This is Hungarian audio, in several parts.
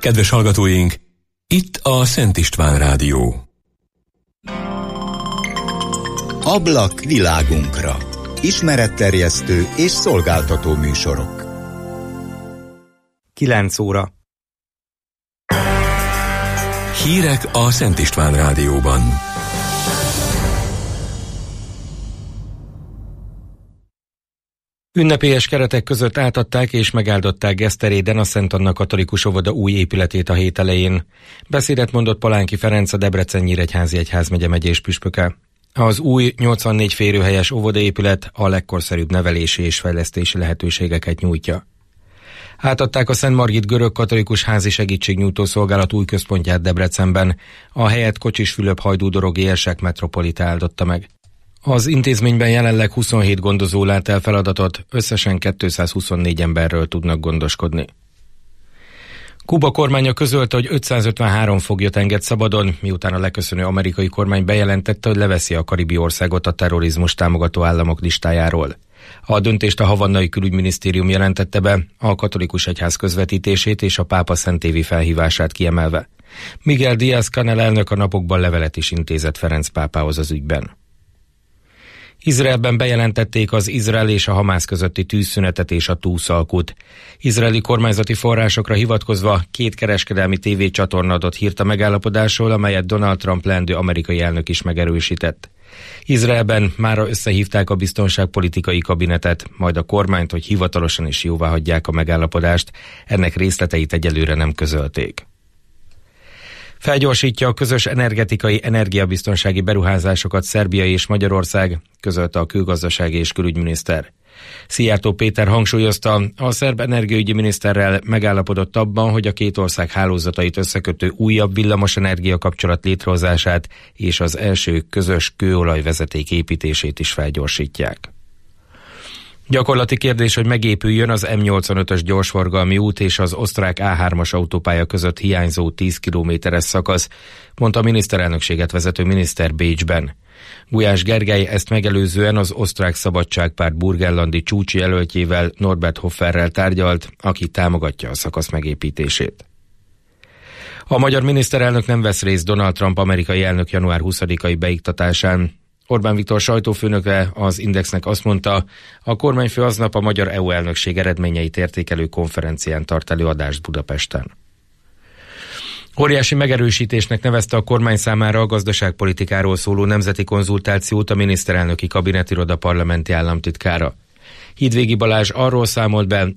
Kedves hallgatóink, itt a Szent István Rádió. Ablak világunkra. Ismeretterjesztő és szolgáltató műsorok. 9 óra. Hírek a Szent István Rádióban. Ünnepélyes keretek között átadták és megáldották Geszteréden a Szent Anna katolikus óvoda új épületét a hét elején. Beszédet mondott Palánki Ferenc, a Debrecen-Nyíregyházi egyházmegye megyés püspöke. Az új 84 férőhelyes óvodaépület a legkorszerűbb nevelési és fejlesztési lehetőségeket nyújtja. Átadták a Szent Margit görög-katolikus házi segítségnyújtó szolgálat új központját Debrecenben, a helyet Kocsis Fülöp Hajdú-Dorogi érsek metropolita áldotta meg. Az intézményben jelenleg 27 gondozó lát el feladatot, összesen 224 emberről tudnak gondoskodni. Kuba kormánya közölte, hogy 553 foglyot enged szabadon, miután a leköszönő amerikai kormány bejelentette, hogy leveszi a karibi országot a terrorizmus támogató államok listájáról. A döntést a havannai külügyminisztérium jelentette be, a katolikus egyház közvetítését és a pápa szentévi felhívását kiemelve. Miguel Díaz-Canel elnök a napokban levelet is intézett Ferenc pápához az ügyben. Izraelben bejelentették az Izrael és a Hamász közötti tűzszünetet és a túlszalkut. Izraeli kormányzati forrásokra hivatkozva 2 kereskedelmi tévécsatorna adott hírt a megállapodásról, amelyet Donald Trump leendő amerikai elnök is megerősített. Izraelben mára összehívták a biztonságpolitikai kabinetet, majd a kormányt, hogy hivatalosan is jóváhagyják a megállapodást, ennek részleteit egyelőre nem közölték. Felgyorsítja a közös energetikai energiabiztonsági beruházásokat Szerbia és Magyarország, közölte a külgazdasági és külügyminiszter. Szijjártó Péter hangsúlyozta, a szerb energiaügyi miniszterrel megállapodott abban, hogy a két ország hálózatait összekötő újabb villamosenergia kapcsolat létrehozását és az első közös kőolajvezeték építését is felgyorsítják. Gyakorlati kérdés, hogy megépüljön az M85-ös gyorsforgalmi út és az osztrák A3-as autópálya között hiányzó 10 kilométeres szakasz, mondta a miniszterelnökséget vezető miniszter Bécsben. Gulyás Gergely ezt megelőzően az osztrák szabadságpárt burgenlandi csúcsjelöltjével, Norbert Hofferrel tárgyalt, aki támogatja a szakasz megépítését. A magyar miniszterelnök nem vesz részt Donald Trump amerikai elnök január 20-ai beiktatásán. Orbán Viktor sajtófőnöke az Indexnek azt mondta, a kormányfő aznap a magyar EU elnökség eredményeit értékelő konferencián tart előadást Budapesten. Óriási megerősítésnek nevezte a kormány számára a gazdaságpolitikáról szóló nemzeti konzultációt a miniszterelnöki kabinetiroda parlamenti államtitkára. Hídvégi Balázs arról számolt be,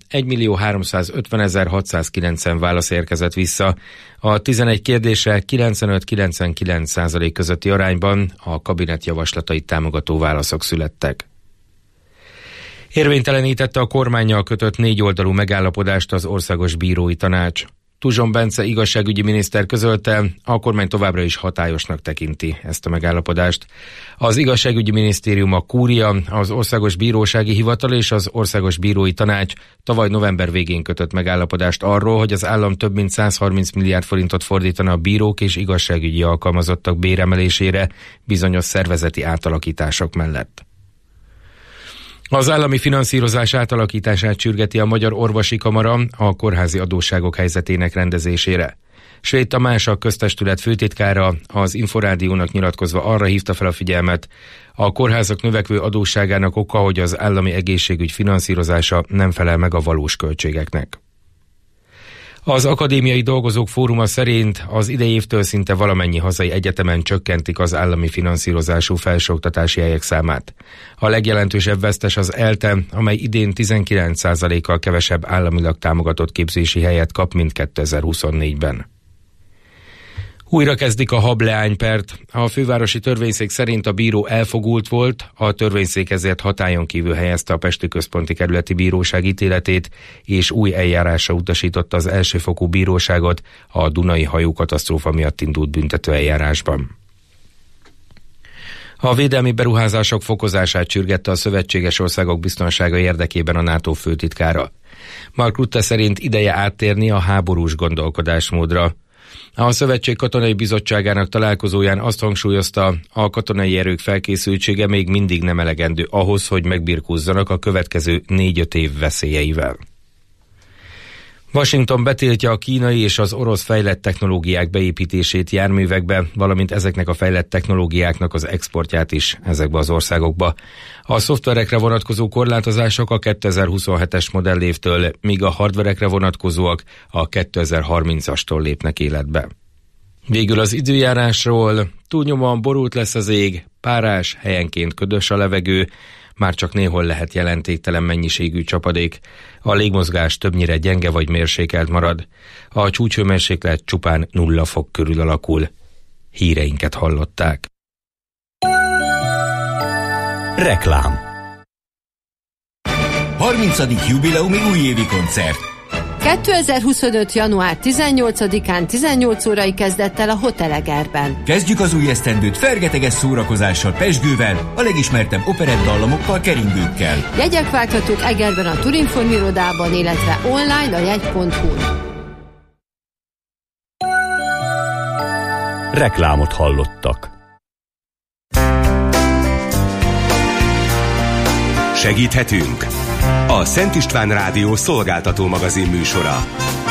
1.350.690 válasz érkezett vissza. A 11 kérdésre 95-99% közötti arányban a kabinet javaslatait támogató válaszok születtek. Érvénytelenítette a kormánnyal kötött 4 oldalú megállapodást az Országos Bírói Tanács. Tuzson Bence igazságügyi miniszter közölte, a kormány továbbra is hatályosnak tekinti ezt a megállapodást. Az igazságügyi minisztérium, a Kúria, az Országos Bírósági Hivatal és az Országos Bírói Tanács tavaly november végén kötött megállapodást arról, hogy az állam több mint 130 milliárd forintot fordítana a bírók és igazságügyi alkalmazottak béremelésére bizonyos szervezeti átalakítások mellett. Az állami finanszírozás átalakítását sürgeti a Magyar Orvosi Kamara a kórházi adósságok helyzetének rendezésére. Svéd Tamás, a köztestület főtitkára, az Inforádiónak nyilatkozva arra hívta fel a figyelmet, a kórházak növekvő adósságának oka, hogy az állami egészségügy finanszírozása nem felel meg a valós költségeknek. Az Akadémiai Dolgozók Fóruma szerint az idei évtől szinte valamennyi hazai egyetemen csökkentik az állami finanszírozású felsőoktatási helyek számát. A legjelentősebb vesztes az ELTE, amely idén 19%-kal kevesebb államilag támogatott képzési helyet kap, mint 2024-ben. Újra kezdik a hableánypert. A fővárosi törvényszék szerint a bíró elfogult volt, a törvényszék ezért hatályon kívül helyezte a Pesti Központi Kerületi Bíróság ítéletét, és új eljárásra utasította az elsőfokú bíróságot a dunai hajókatasztrófa miatt indult büntető eljárásban. A védelmi beruházások fokozását sürgette a szövetséges országok biztonsága érdekében a NATO főtitkára. Mark Rutte szerint ideje áttérni a háborús gondolkodásmódra. A Szövetség Katonai Bizottságának találkozóján azt hangsúlyozta, a katonai erők felkészültsége még mindig nem elegendő ahhoz, hogy megbirkózzanak a következő 4-5 év veszélyeivel. Washington betiltja a kínai és az orosz fejlett technológiák beépítését járművekbe, valamint ezeknek a fejlett technológiáknak az exportját is ezekbe az országokba. A szoftverekre vonatkozó korlátozások a 2027-es modellévtől, míg a hardverekre vonatkozóak a 2030-astól lépnek életbe. Végül az időjárásról: túlnyomóan borult lesz az ég, párás, helyenként ködös a levegő, már csak néhol lehet jelentéktelen mennyiségű csapadék. A légmozgás többnyire gyenge vagy mérsékelt marad. A csúcshőmérséklet csupán 0 fok körül alakul. Híreinket hallották. Reklám. 30. jubileumi újévi koncert. 2025. január 18-án 18 órai kezdettel a Hotel Egerben. Kezdjük az új esztendőt fergeteges szórakozással, pezsgővel, a legismertebb operettdallamokkal, keringőkkel. Jegyek vághatók Egerben a Turinform irodában, illetve online a jegy.hu-n. Reklámot hallottak. Segíthetünk? A Szent István Rádió szolgáltató magazin műsora.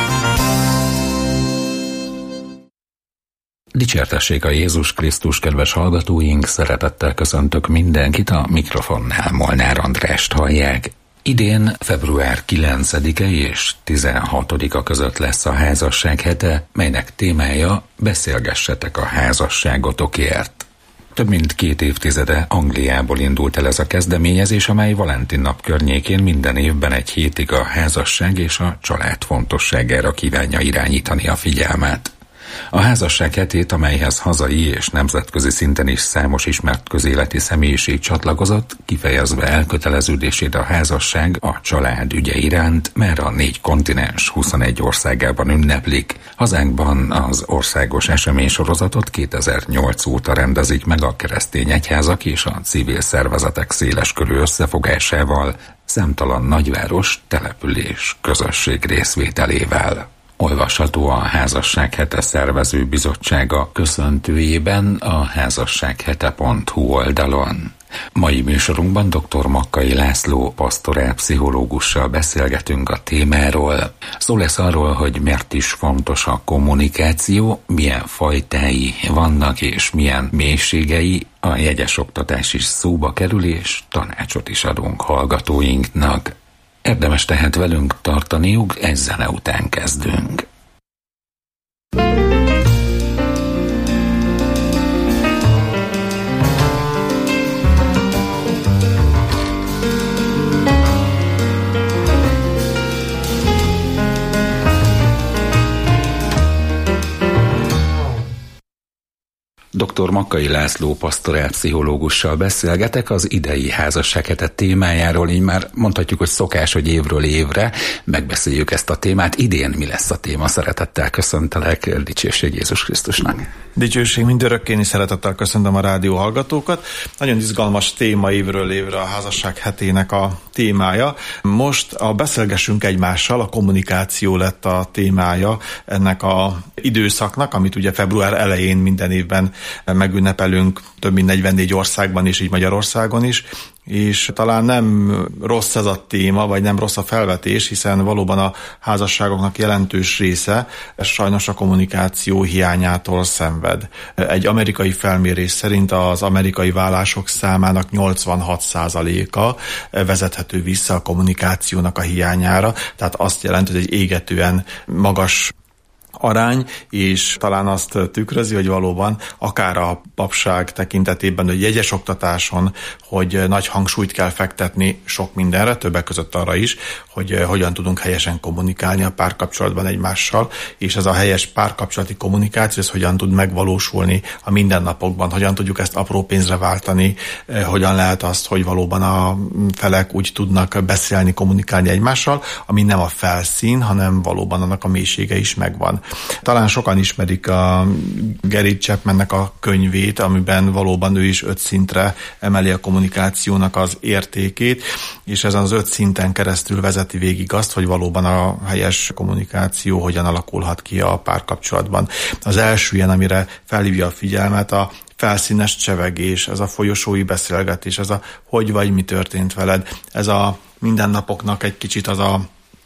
Dicsértessék a Jézus Krisztus, kedves hallgatóink, szeretettel köszöntök mindenkit, a mikrofonnál Molnár Andrást hallják. Idén február 9-e és 16-a között lesz a házasság hete, melynek témája beszélgessetek a házasságotokért. Több mint 2 évtizede Angliából indult el ez a kezdeményezés, amely Valentin nap környékén minden évben egy hétig a házasság és a család fontosságára kívánja irányítani a figyelmet. A házasság hetét, amelyhez hazai és nemzetközi szinten is számos ismert közéleti személyiség csatlakozott, kifejezve elköteleződését a házasság, a család ügye iránt, mert a 4 kontinens 21 országában ünneplik. Hazánkban az országos eseménysorozatot 2008 óta rendezik meg a keresztény egyházak és a civil szervezetek széleskörű összefogásával, számtalan nagyváros, település, közösség részvételével. Olvasható a Házasság hete szervező bizottsága köszöntőjében a házassághete.hu oldalon. Mai műsorunkban dr. Makkai László pastorálpszichológussal beszélgetünk a témáról. Szó lesz arról, hogy miért is fontos a kommunikáció, milyen fajtái vannak és milyen mélységei, a jegyes oktatás is szóba kerül, és tanácsot is adunk hallgatóinknak. Érdemes tehát velünk tartaniuk, egy zene után kezdünk. Dr. Makkai László pastorálpszichológussal beszélgetek az idei házassághete témájáról, így már mondhatjuk, hogy szokás, hogy évről évre megbeszéljük ezt a témát. Idén mi lesz a téma? Szeretettel köszöntelek, dicsőség Jézus Krisztusnak. Dicsőség mindörökké, én is szeretettel köszöntöm a rádió hallgatókat. Nagyon izgalmas téma évről évre a házasság hetének a témája. Most a beszélgessünk egymással, a kommunikáció lett a témája ennek a időszaknak, amit ugye február elején minden évben megünnepelünk több mint 44 országban és így Magyarországon is, és talán nem rossz ez a téma, vagy nem rossz a felvetés, hiszen valóban a házasságoknak jelentős része sajnos a kommunikáció hiányától szenved. Egy amerikai felmérés szerint az amerikai vállások számának 86%-a vezethető vissza a kommunikációnak a hiányára, tehát azt jelenti, hogy egy égetően magas arány, és talán azt tükrözi, hogy valóban akár a papság tekintetében, hogy jegyes oktatáson, hogy nagy hangsúlyt kell fektetni sok mindenre, többek között arra is, hogy hogyan tudunk helyesen kommunikálni a párkapcsolatban egymással, és ez a helyes párkapcsolati kommunikáció, ez hogyan tud megvalósulni a mindennapokban, hogyan tudjuk ezt apró pénzre váltani, hogyan lehet azt, hogy valóban a felek úgy tudnak beszélni, kommunikálni egymással, ami nem a felszín, hanem valóban annak a mélysége is megvan. Talán sokan ismerik a Gary Chapmannek a könyvét, amiben valóban ő is 5 szintre emeli a kommunikációnak az értékét, és ezen az 5 szinten keresztül vezeti végig azt, hogy valóban a helyes kommunikáció hogyan alakulhat ki a párkapcsolatban. Az első ilyen, amire felhívja a figyelmet, a felszínes csevegés, ez a folyosói beszélgetés, ez a hogy vagy, mi történt veled, ez a mindennapoknak egy kicsit az a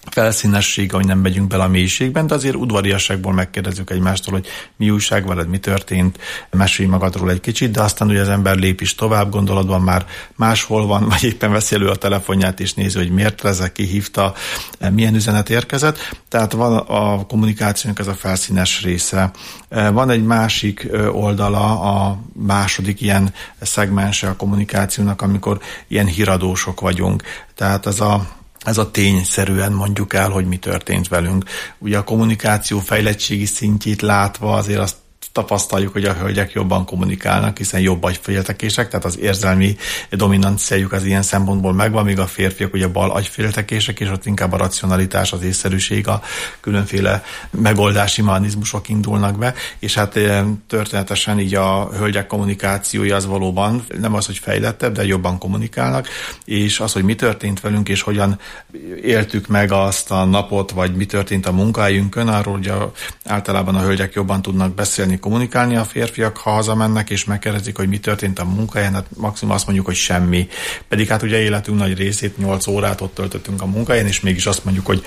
felszínessége, hogy nem megyünk bele a mélységben, de azért udvariasságból megkérdezzük egymástól, hogy mi újság veled, mi történt, mesélj magadról egy kicsit, de aztán ugye az ember lép is tovább, gondolatban már máshol van, vagy éppen veszi elő a telefonját és nézi, hogy miért rezeg, ki hívta, milyen üzenet érkezett. Tehát van a kommunikációnak ez a felszínes része. Van egy másik oldala, a második ilyen szegmense a kommunikációnak, amikor ilyen híradósok vagyunk. Tehát ez a tényszerűen mondjuk el, hogy mi történt velünk. Ugye a kommunikáció fejlettségi szintjét látva azért azt tapasztaljuk, hogy a hölgyek jobban kommunikálnak, hiszen jobb agyféltekések, tehát az érzelmi dominanciájuk az ilyen szempontból megvan, míg a férfiak ugye bal agyféltekések, és ott inkább a racionalitás, az észszerűség, a különféle megoldási mechanizmusok indulnak be, és hát történetesen így a hölgyek kommunikációja az valóban nem az, hogy fejlettebb, de jobban kommunikálnak, és az, hogy mi történt velünk, és hogyan éltük meg azt a napot, vagy mi történt a munkahelyünkön, arról ugye általában a hölgyek jobban tudnak beszélni, kommunikálni, a férfiak, ha hazamennek és megkérdezik, hogy mi történt a munkahelyen, hát maximum azt mondjuk, hogy semmi. Pedig hát ugye életünk nagy részét, 8 órát ott töltöttünk a munkahelyen, és mégis azt mondjuk, hogy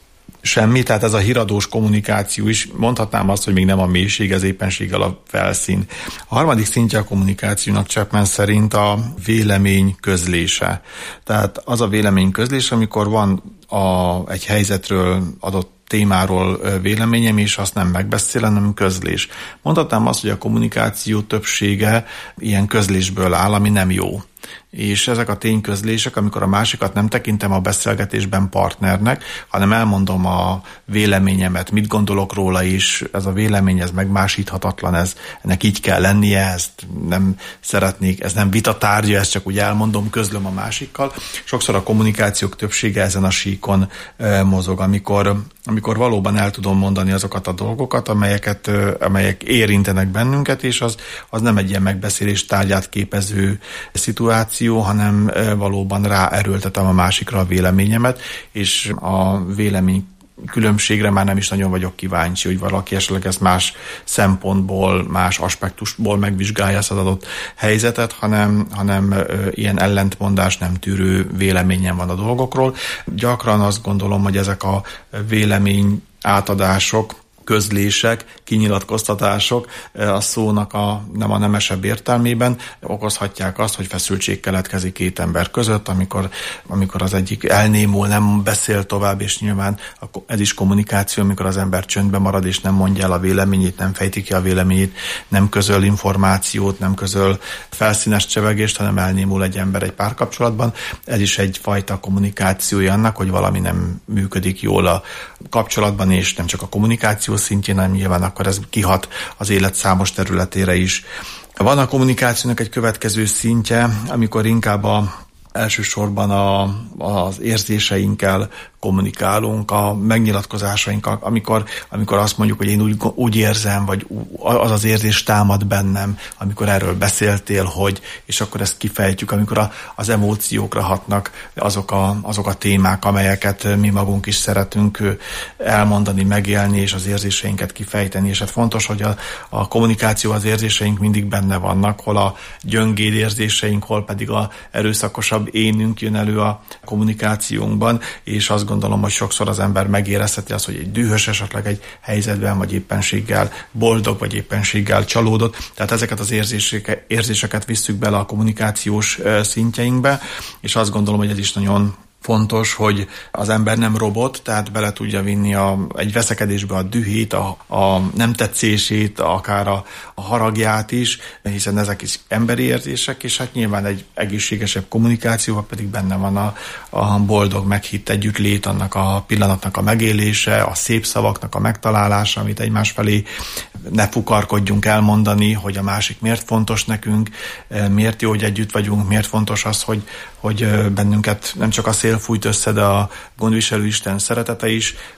semmi, tehát ez a híradós kommunikáció is, mondhatnám azt, hogy még nem a mélység, ez éppenséggel a felszín. A harmadik szintje a kommunikációnak Chapman szerint a vélemény közlése. Tehát az a vélemény közlése, amikor van egy helyzetről adott témáról véleményem, és azt nem megbeszélem, hanem közlés. Mondhatnám azt, hogy a kommunikáció többsége ilyen közlésből áll, ami nem jó. És ezek a tényközlések, amikor a másikat nem tekintem a beszélgetésben partnernek, hanem elmondom a véleményemet, mit gondolok róla is, ez a vélemény, ez megmásíthatatlan, ennek így kell lennie, ezt nem szeretnék, ez nem vita tárgya, ezt csak úgy elmondom, közlöm a másikkal. Sokszor a kommunikációk többsége ezen a síkon mozog, amikor valóban el tudom mondani azokat a dolgokat, amelyek érintenek bennünket, és az nem egy ilyen megbeszélés tárgyát képező szituáció, hanem valóban ráerőltetem a másikra a véleményemet, és a vélemény különbségre már nem is nagyon vagyok kíváncsi, hogy valaki esetleg ezt más szempontból, más aspektusból megvizsgálja ezt az adott helyzetet, hanem ilyen ellentmondás nem tűrő véleményem van a dolgokról. Gyakran azt gondolom, hogy ezek a vélemény átadások, közlések, kinyilatkoztatások a szónak nem a nemesebb értelmében okozhatják azt, hogy feszültség keletkezik két ember között, amikor az egyik elnémul, nem beszél tovább, és nyilván ez is kommunikáció, amikor az ember csöndben marad, és nem mondja el a véleményét, nem fejti ki a véleményét, nem közöl információt, nem közöl felszínes csevegést, hanem elnémul egy ember egy párkapcsolatban. Ez is egyfajta kommunikációja annak, hogy valami nem működik jól a kapcsolatban, és nem csak a kommunikáció szintjén, hanem nyilván akkor ez kihat az élet számos területére is. Van a kommunikációnak egy következő szintje, amikor inkább elsősorban az érzéseinkkel kommunikálunk, a megnyilatkozásainkkal, amikor azt mondjuk, hogy én úgy érzem, vagy az érzés támad bennem, amikor erről beszéltél, és akkor ezt kifejtjük, amikor az emóciókra hatnak azok a témák, amelyeket mi magunk is szeretünk elmondani, megélni, és az érzéseinket kifejteni, és hát fontos, hogy a kommunikáció, az érzéseink mindig benne vannak, hol a gyöngéd érzéseink, hol pedig a erőszakosabb énünk jön elő a kommunikációnkban, és azt gondolom, hogy sokszor az ember megérezheti azt, hogy egy dühös esetleg egy helyzetben, vagy éppenséggel boldog, vagy éppenséggel csalódott. Tehát ezeket az érzéseket visszük bele a kommunikációs szintjeinkbe, és azt gondolom, hogy ez is nagyon fontos, hogy az ember nem robot, tehát bele tudja vinni egy veszekedésbe a dühét, a nem tetszését, akár a haragját is, hiszen ezek is emberi érzések, és hát nyilván egy egészségesebb kommunikációval pedig benne van a boldog, meghitt együttlét, annak a pillanatnak a megélése, a szép szavaknak a megtalálása, amit egymás felé ne fukarkodjunk elmondani, hogy a másik miért fontos nekünk, miért jó, hogy együtt vagyunk, miért fontos az, hogy bennünket nem csak a szél fújt össze, de a gondviselő Isten szeretete is,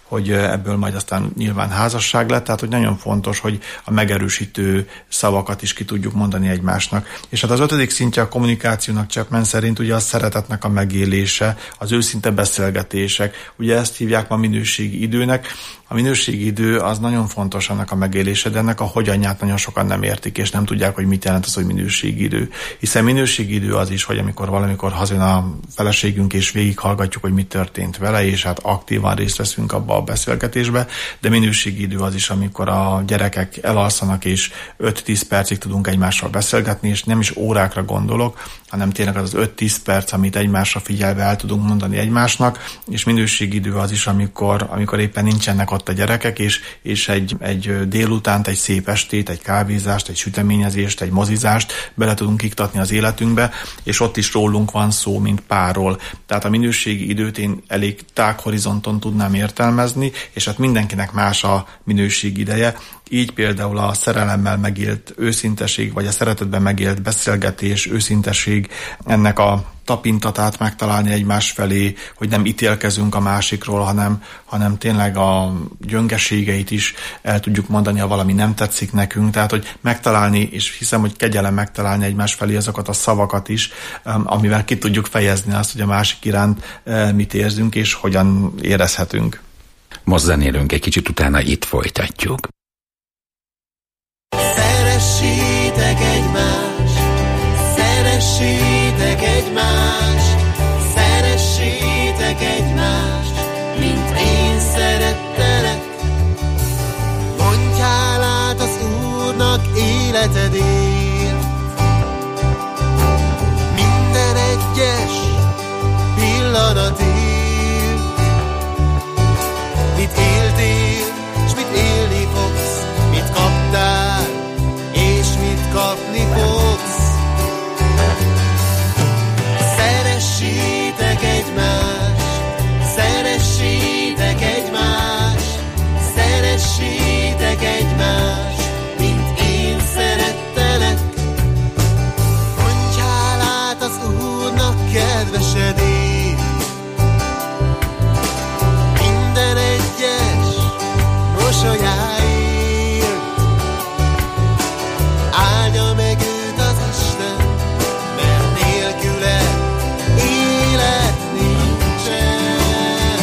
hogy ebből majd aztán nyilván házasság lett, tehát hogy nagyon fontos, hogy a megerősítő szavakat is ki tudjuk mondani egymásnak. És hát az 5. szintje a kommunikációnak Chapman szerint ugye a szeretetnek a megélése, az őszinte beszélgetések, ugye ezt hívják ma minőségi időnek. A minőségi idő az nagyon fontos annak a megélése, de ennek a hogyanját nagyon sokan nem értik, és nem tudják, hogy mit jelent az, hogy minőségi idő. Hiszen minőségi idő az is, hogy amikor valamikor hazajön a feleségünk, és végighallgatjuk, hogy mi történt vele, és hát aktívan részt veszünk abba a beszélgetésbe, de minőségi idő az is, amikor a gyerekek elalszanak, és 5-10 percig tudunk egymással beszélgetni, és nem is órákra gondolok, hanem tényleg az 5-10 perc, amit egymásra figyelve el tudunk mondani egymásnak, és minőségi idő az is, amikor éppen nincsenek ott a gyerekek, és egy délutánt, egy szép estét, egy kávézást, egy süteményezést, egy mozizást bele tudunk iktatni az életünkbe, és ott is rólunk van szó, mint párról. Tehát a minőségi időt én elég tág horizonton tudnám értelmezni, és hát mindenkinek más a minőségi ideje. Így például a szerelemmel megélt őszinteség, vagy a szeretetben megélt beszélgetés, őszinteség, ennek a tapintatát megtalálni egymás felé, hogy nem ítélkezünk a másikról, hanem tényleg a gyöngeségeit is el tudjuk mondani, ha valami nem tetszik nekünk. Tehát, hogy megtalálni, és hiszem, hogy kegyelem megtalálni egymás felé azokat a szavakat is, amivel ki tudjuk fejezni azt, hogy a másik iránt mit érzünk, és hogyan érezhetünk. Most zenélünk egy kicsit, utána itt folytatjuk. Szeressétek egymást, szeressétek egymást, szeressétek egymást, mint én szerettelek. Mondj hálát az Úrnak életedért, minden egyes pillanatért. Mit éltél, s mit élni fogsz, mit kaptál, és mit kapni fogsz. Szeressétek egymást, szeressétek egymást, szeressétek egymást, mint én szerettelek. Mondj hálát az Úrnak kedvesedért, minden egyes mosolyáért. Áldja meg őt az Isten, mert nélküle élet nincsen.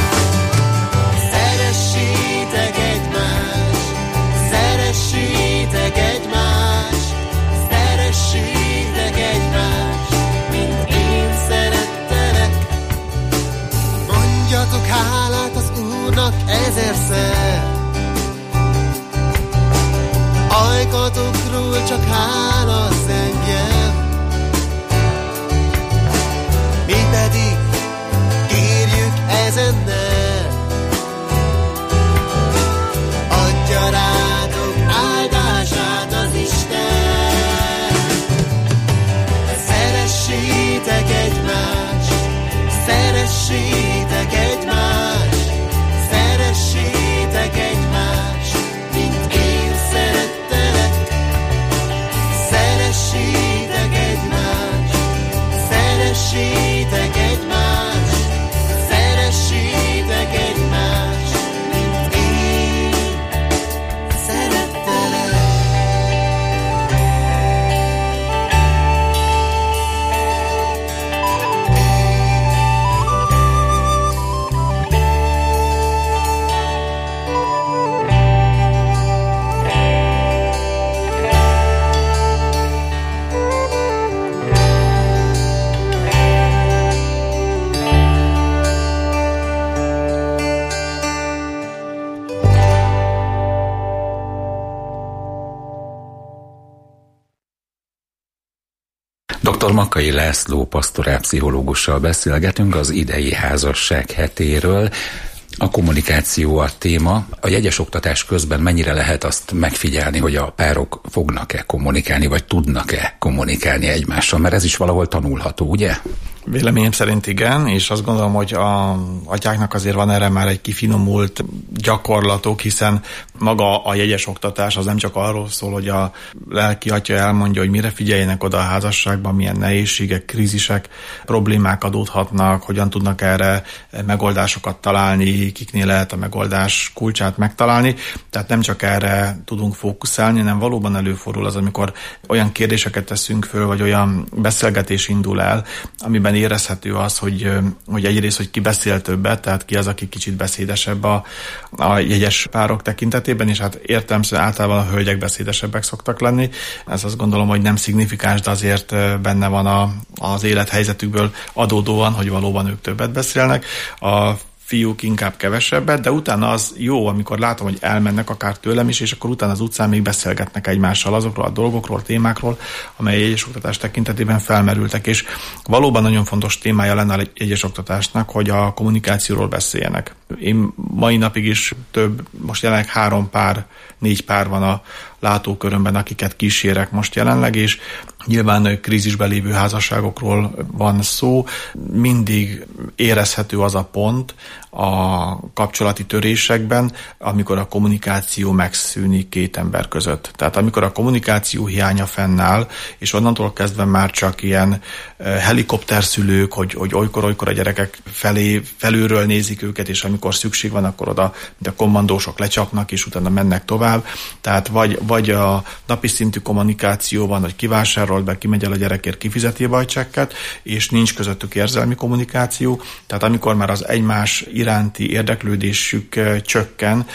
Szeressétek egymást, szeressétek egymást, szeressétek egymást, mint én szerettelek. Mondjatok hálát az Úrnak ezerszer, ajkatokról csak hála zengjen. Mi pedig kérjük ezennel, adja rátok áldását az Isten. Szeressétek egymást, szeressétek egymást, szeressétek egymást, mint én szerettelek. Szeressétek egymást, szeressétek egymást, szeressétek egymást, mint én szerettelek. Dr. Makkai László pastorálpszichológussal beszélgetünk az idei házasság hetéről. A kommunikáció a téma. A jegyes oktatás közben mennyire lehet azt megfigyelni, hogy a párok fognak-e kommunikálni, vagy tudnak-e kommunikálni egymással? Mert ez is valahol tanulható, ugye? Véleményem szerint igen, és azt gondolom, hogy a atyáknak azért van erre már egy kifinomult gyakorlatok, hiszen maga a jegyes oktatás az nem csak arról szól, hogy a lelki atya elmondja, hogy mire figyeljenek oda a házasságban, milyen nehézségek, krízisek, problémák adódhatnak, hogyan tudnak erre megoldásokat találni, kiknél lehet a megoldás kulcsát megtalálni. Tehát nem csak erre tudunk fókuszálni, hanem valóban előfordul az, amikor olyan kérdéseket teszünk föl, vagy olyan beszélgetés indul el, amiben érezhető az, hogy egyrészt, hogy ki beszél többet, tehát ki az, aki kicsit beszédesebb a jegyes párok tekintetében, és hát értelemszerűen általában a hölgyek beszédesebbek szoktak lenni. Ez azt gondolom, hogy nem szignifikáns, de azért benne van az élethelyzetükből adódóan, hogy valóban ők többet beszélnek. A fiúk inkább kevesebbet, de utána az jó, amikor látom, hogy elmennek akár tőlem is, és akkor utána az utcán még beszélgetnek egymással azokról a dolgokról, témákról, amely egyes oktatás tekintetében felmerültek, és valóban nagyon fontos témája lenne egy egyes oktatásnak, hogy a kommunikációról beszéljenek. Én mai napig is most jelenleg 4 pár van a látókörömben, akiket kísérek most jelenleg, és nyilván krízisben lévő házasságokról van szó. Mindig érezhető az a pont a kapcsolati törésekben, amikor a kommunikáció megszűnik két ember között. Tehát amikor a kommunikáció hiánya fennáll, és onnantól kezdve már csak ilyen helikopterszülők, hogy olykor a gyerekek felülről nézik őket, és amikor szükség van, akkor oda a kommandósok lecsapnak, és utána mennek tovább. Tehát vagy a napi szintű kommunikáció van, hogy kivásárol be, kimegy el a gyerekért, kifizeti a bajcsekket, és nincs közöttük érzelmi kommunikáció. Tehát amikor már az egymás iránti érdeklődésük csökken,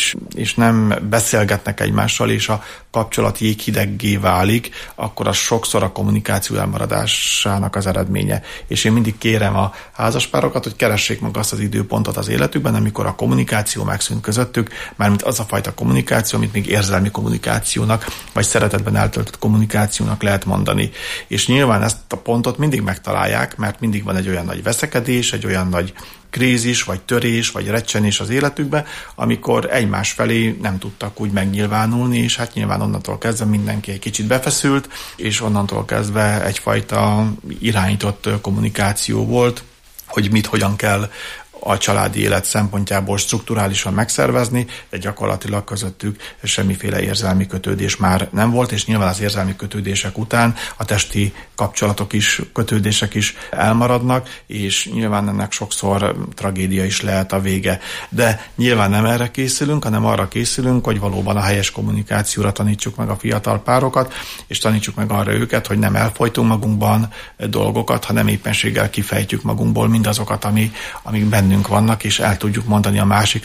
és nem beszélgetnek egymással, és a kapcsolat jéghideggé válik, akkor az sokszor a kommunikáció elmaradásának az eredménye. És én mindig kérem a házaspárokat, hogy keressék meg azt az időpontot az életükben, amikor a kommunikáció megszűnt közöttük, mármint az a fajta kommunikáció, amit még érzelmi kommunikációnak, vagy szeretetben eltöltött kommunikációnak lehet mondani. És nyilván ezt a pontot mindig megtalálják, mert mindig van egy olyan nagy veszekedés, egy olyan nagy krízis, vagy törés, vagy recsenés az életükbe, amikor egymás felé nem tudtak úgy megnyilvánulni, és hát nyilván onnantól kezdve mindenki egy kicsit befeszült, és onnantól kezdve egyfajta irányított kommunikáció volt, hogy mit, hogyan kell a családi élet szempontjából strukturálisan megszervezni, de gyakorlatilag közöttük semmiféle érzelmi kötődés már nem volt, és nyilván az érzelmi kötődések után a testi kapcsolatok is, kötődések is elmaradnak, és nyilván ennek sokszor tragédia is lehet a vége. De nyilván nem erre készülünk, hanem arra készülünk, hogy valóban a helyes kommunikációra tanítsuk meg a fiatal párokat, és tanítsuk meg arra őket, hogy nem elfojtunk magunkban dolgokat, hanem éppenséggel kifejtjük magunkból mindazokat, amik bennünk vannak, és el tudjuk mondani a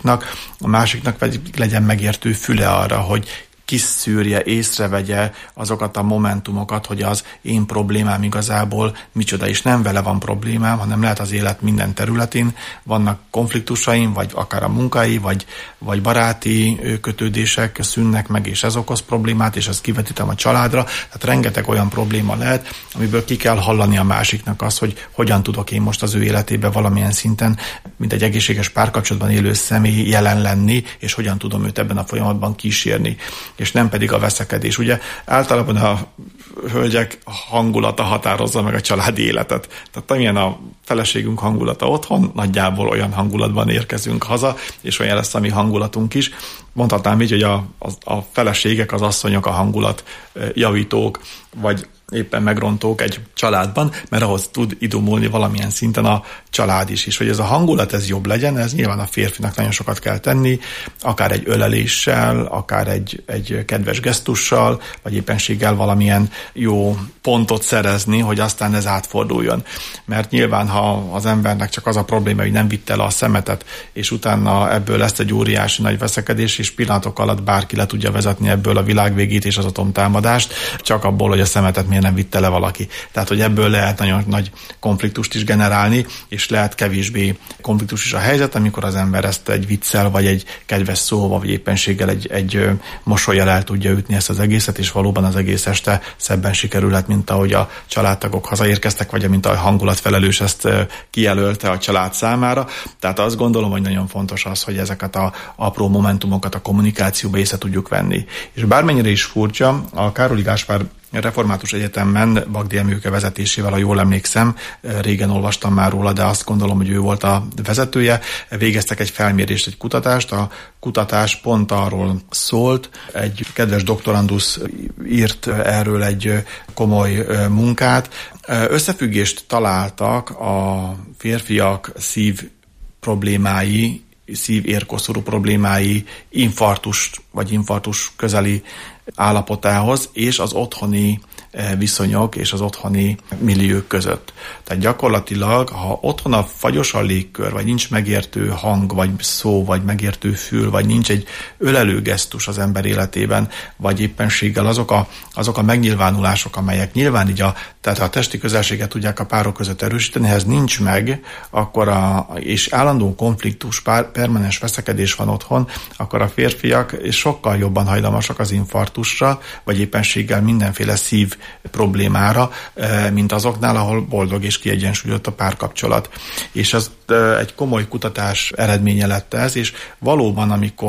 másiknak pedig legyen megértő füle arra, hogy kiszűrje, észrevegye azokat a momentumokat, hogy az én problémám igazából micsoda, és nem vele van problémám, hanem lehet az élet minden területén, vannak konfliktusaim, vagy akár a munkai, vagy baráti kötődések szűnnek meg, és ez okoz problémát, és ezt kivetítem a családra. Tehát rengeteg olyan probléma lehet, amiből ki kell hallani a másiknak azt, hogy hogyan tudok én most az ő életébe valamilyen szinten, mint egy egészséges párkapcsolatban élő személy jelen lenni, és hogyan tudom őt ebben a folyamatban kísérni, és nem pedig a veszekedés. Ugye általában a hölgyek hangulata határozza meg a családi életet. Tehát amilyen a feleségünk hangulata otthon, nagyjából olyan hangulatban érkezünk haza, és olyan lesz a mi hangulatunk is. Mondhatnám így, hogy a feleségek, az asszonyok a hangulat javítók, vagy éppen megrontók egy családban, mert ahhoz tud idomulni valamilyen szinten a család is. És hogy ez a hangulat ez jobb legyen, ez nyilván a férfinak nagyon sokat kell tenni, akár egy öleléssel, akár egy kedves gesztussal, vagy éppenséggel valamilyen jó pontot szerezni, hogy aztán ez átforduljon. Mert nyilván, ha az embernek csak az a probléma, hogy nem vitte le a szemetet, és utána ebből lesz egy óriási nagy veszekedés, és pillanatok alatt bárki le tudja vezetni ebből a világvégét és az atomtámadást, csak abból, hogy a szemetet miért nem vitte le valaki. Tehát, hogy ebből lehet nagyon nagy konfliktust is generálni, és lehet kevésbé konfliktus is a helyzet, amikor az ember ezt egy viccel, vagy egy kedves szóval, vagy éppenséggel egy mosollyal el tudja ütni ezt az egészet, és valóban az egész este szebben sikerülhet, mint ahogy a családtagok hazaérkeztek, vagy mint a hangulatfelelős ezt kijelölte a család számára. Tehát azt gondolom, hogy nagyon fontos az, hogy ezeket az apró momentumokat a kommunikációba észre tudjuk venni. És bármennyire is furcsa, a Károli Gáspár Református Egyetemen Bagdi Emőke vezetésével, ha jól emlékszem, régen olvastam már róla, de azt gondolom, hogy ő volt a vezetője, végeztek egy felmérést, egy kutatást. A kutatás pont arról szólt, egy kedves doktorandusz írt erről egy komoly munkát. Összefüggést találtak a férfiak szív problémái, szívérkoszorú problémái infarktus vagy infarktus közeli állapotához és az otthoni viszonyok és az otthoni milliók között. Tehát gyakorlatilag, ha otthon a fagyos a légkör, vagy nincs megértő hang, vagy szó, vagy megértő fül, vagy nincs egy ölelő gesztus az ember életében, vagy éppenséggel azok a megnyilvánulások, amelyek nyilván így tehát a testi közelséget tudják a párok között erősíteni, ha ez nincs meg, akkor és állandó konfliktus, permanens veszekedés van otthon, akkor a férfiak sokkal jobban hajlamosak az infarktusra, vagy éppenséggel mindenféle szív problémára, mint azoknál, ahol boldog és kiegyensúlyozott a párkapcsolat. És az egy komoly kutatás eredménye lett ez, és valóban,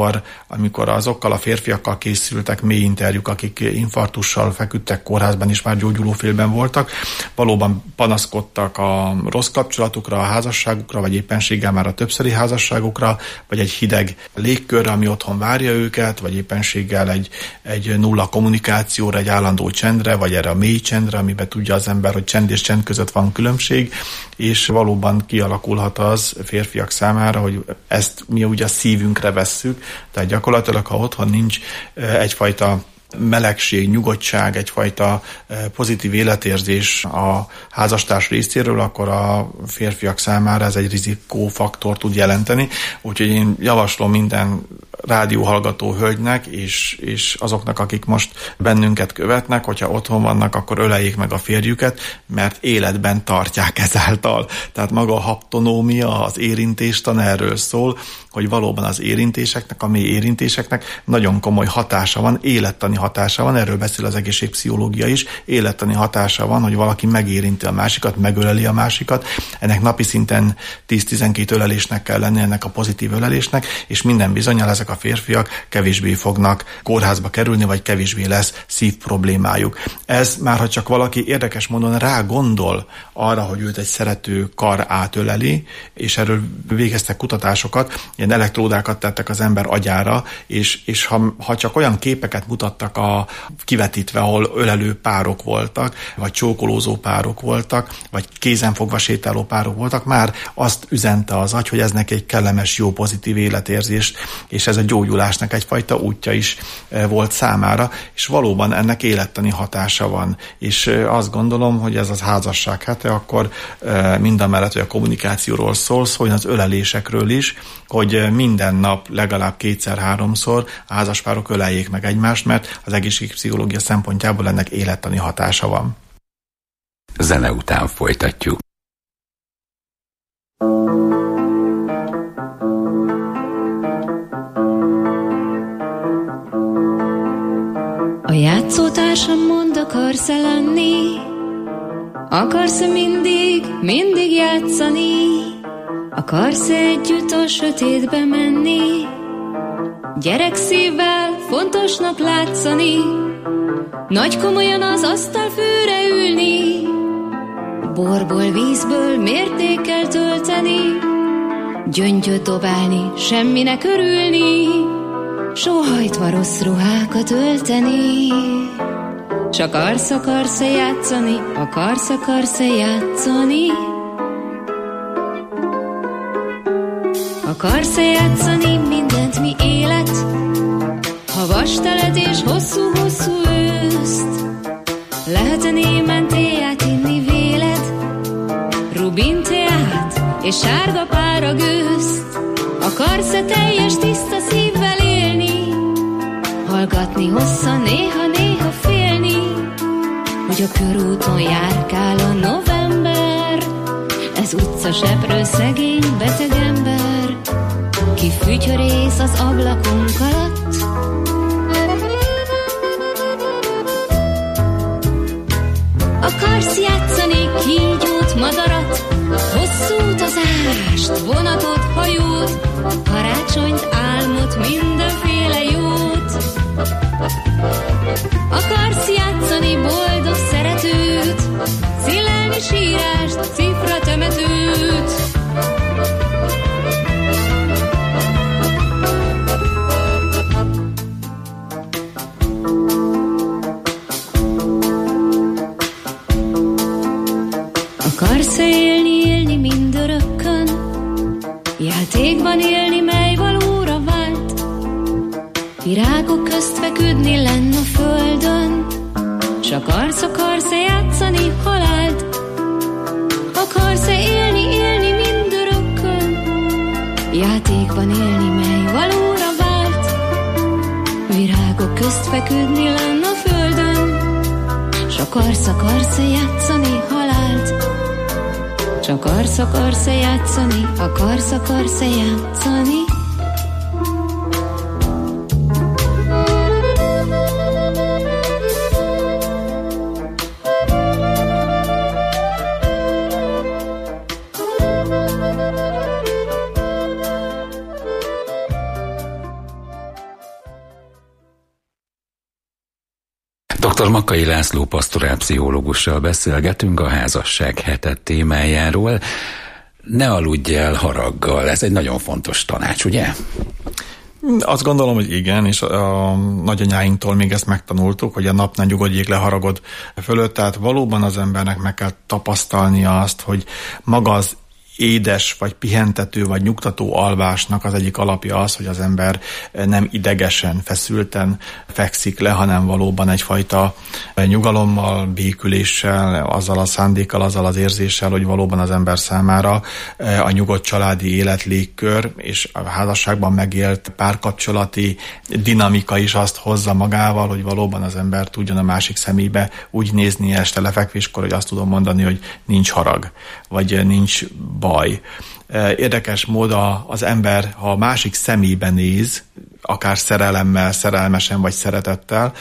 amikor azokkal a férfiakkal készültek mély interjúk, akik infarktussal feküdtek kórházban és már gyógyulófélben voltak, valóban panaszkodtak a rossz kapcsolatukra, a házasságukra, vagy éppenséggel már a többszöri házasságukra, vagy egy hideg légkörre, ami otthon várja őket, vagy éppenséggel egy nulla kommunikációra, egy állandó csendre, vagy erre a mély csendre, amiben tudja az ember, hogy csend és csend között van különbség, és valóban kialakulhat az férfiak számára, hogy ezt mi ugye a szívünkre vesszük, tehát gyakorlatilag, ha otthon nincs egyfajta melegség, nyugodtság, egyfajta pozitív életérzés a házastárs részéről, akkor a férfiak számára ez egy rizikófaktor tud jelenteni. Úgyhogy én javaslom minden rádióhallgató hölgynek, és azoknak, akik most bennünket követnek, hogyha otthon vannak, akkor öleljék meg a férjüket, mert életben tartják ezáltal. Tehát maga a haptonómia, az érintéstan erről szól, hogy valóban az érintéseknek, a mély érintéseknek nagyon komoly hatása van, élettani hatása van, erről beszél az egészségpszichológia is, élettani hatása van, hogy valaki megérinti a másikat, megöleli a másikat, ennek napi szinten 10-12 ölelésnek kell lenni, ennek a pozitív ölelésnek, és minden bizonnyal ezek a férfiak kevésbé fognak kórházba kerülni, vagy kevésbé lesz szív problémájuk. Ez már, ha csak valaki érdekes módon rá gondol arra, hogy őt egy szerető kar átöleli, és erről végeztek kutatásokat, ilyen elektródákat tettek az ember agyára, és ha csak olyan képeket mutattak kivetítve, ahol ölelő párok voltak, vagy csókolózó párok voltak, vagy kézenfogva sétáló párok voltak, már azt üzente az agy, hogy ez neki egy kellemes, jó, pozitív életérzés, és ez a gyógyulásnak egyfajta útja is volt számára, és valóban ennek élettani hatása van. És azt gondolom, hogy ez az házasság hete, akkor mindamellett, hogy a kommunikációról szóljon az ölelésekről is, hogy minden nap legalább 2-3-szor a házaspárok öleljék meg egymást, mert az egészségpszichológia szempontjából ennek élettani hatása van. Zene után folytatjuk. A játszótársam mond, akarsz-e lenni? Akarsz-e mindig játszani? Akarsz-e együtt a sötétbe menni? Gyerek szívvel fontosnak látszani, nagy komolyan az asztalfőre ülni, borból, vízből mértékkel tölteni, gyöngyöt dobálni, semminek örülni, sóhajtva rossz ruhákat ölteni. S akarsz-e játszani, akarsz-e játszani? Akarsz-e játszani mindent, mi élet? Ha vasteled és hosszú-hosszú őszt, lehet-e némen téját inni véled? Rubin teát és sárga pára gőzt? Akarsz-e teljes tiszta szívvel élni? Hallgatni hosszan, néha félni, hogy a körúton járkál a november. Ez utcaseprő, szegény, beteg ember, ki fütyörész az ablakunk alatt. Akarsz játszani kígyót, madarat, hosszú utazást, vonatot, hajót, karácsonyt, álmot, mindenféle jót? Akarsz játszani boldog szeretőt, szélelmi sírást, cifra temetőt. Akarsz-e élni mindörökkön, játékban élni, mely valóra vált, virágok közt feküdni lenn a földön, s akarsz-e játszani halált? Akarsz-e élni mindörökkön, játékban élni, mely valóra vált, virágok közt feküdni lenn a földön, s akarsz-e játszani halált? S akarsz-e játszani, akarsz-e játszani? Dr. Makkai László pastorálpszichológussal beszélgetünk a házasság hete témájáról. Ne aludj el haraggal, ez egy nagyon fontos tanács, ugye? Azt gondolom, hogy igen, és a nagyanyáinktól még ezt megtanultuk, hogy a nap ne nyugodjék le haragod fölött, tehát valóban az embernek meg kell tapasztalnia azt, hogy maga az édes, vagy pihentető, vagy nyugtató alvásnak az egyik alapja az, hogy az ember nem idegesen, feszülten fekszik le, hanem valóban egyfajta nyugalommal, béküléssel, azzal a szándékkal, azzal az érzéssel, hogy valóban az ember számára a nyugodt családi életlégkör és a házasságban megélt párkapcsolati dinamika is azt hozza magával, hogy valóban az ember tudjon a másik szemébe úgy nézni este lefekvéskor, hogy azt tudom mondani, hogy nincs harag, vagy nincs baj. Érdekes mód az ember, ha a másik szemébe néz, akár szerelemmel, szerelmesen vagy szeretettel,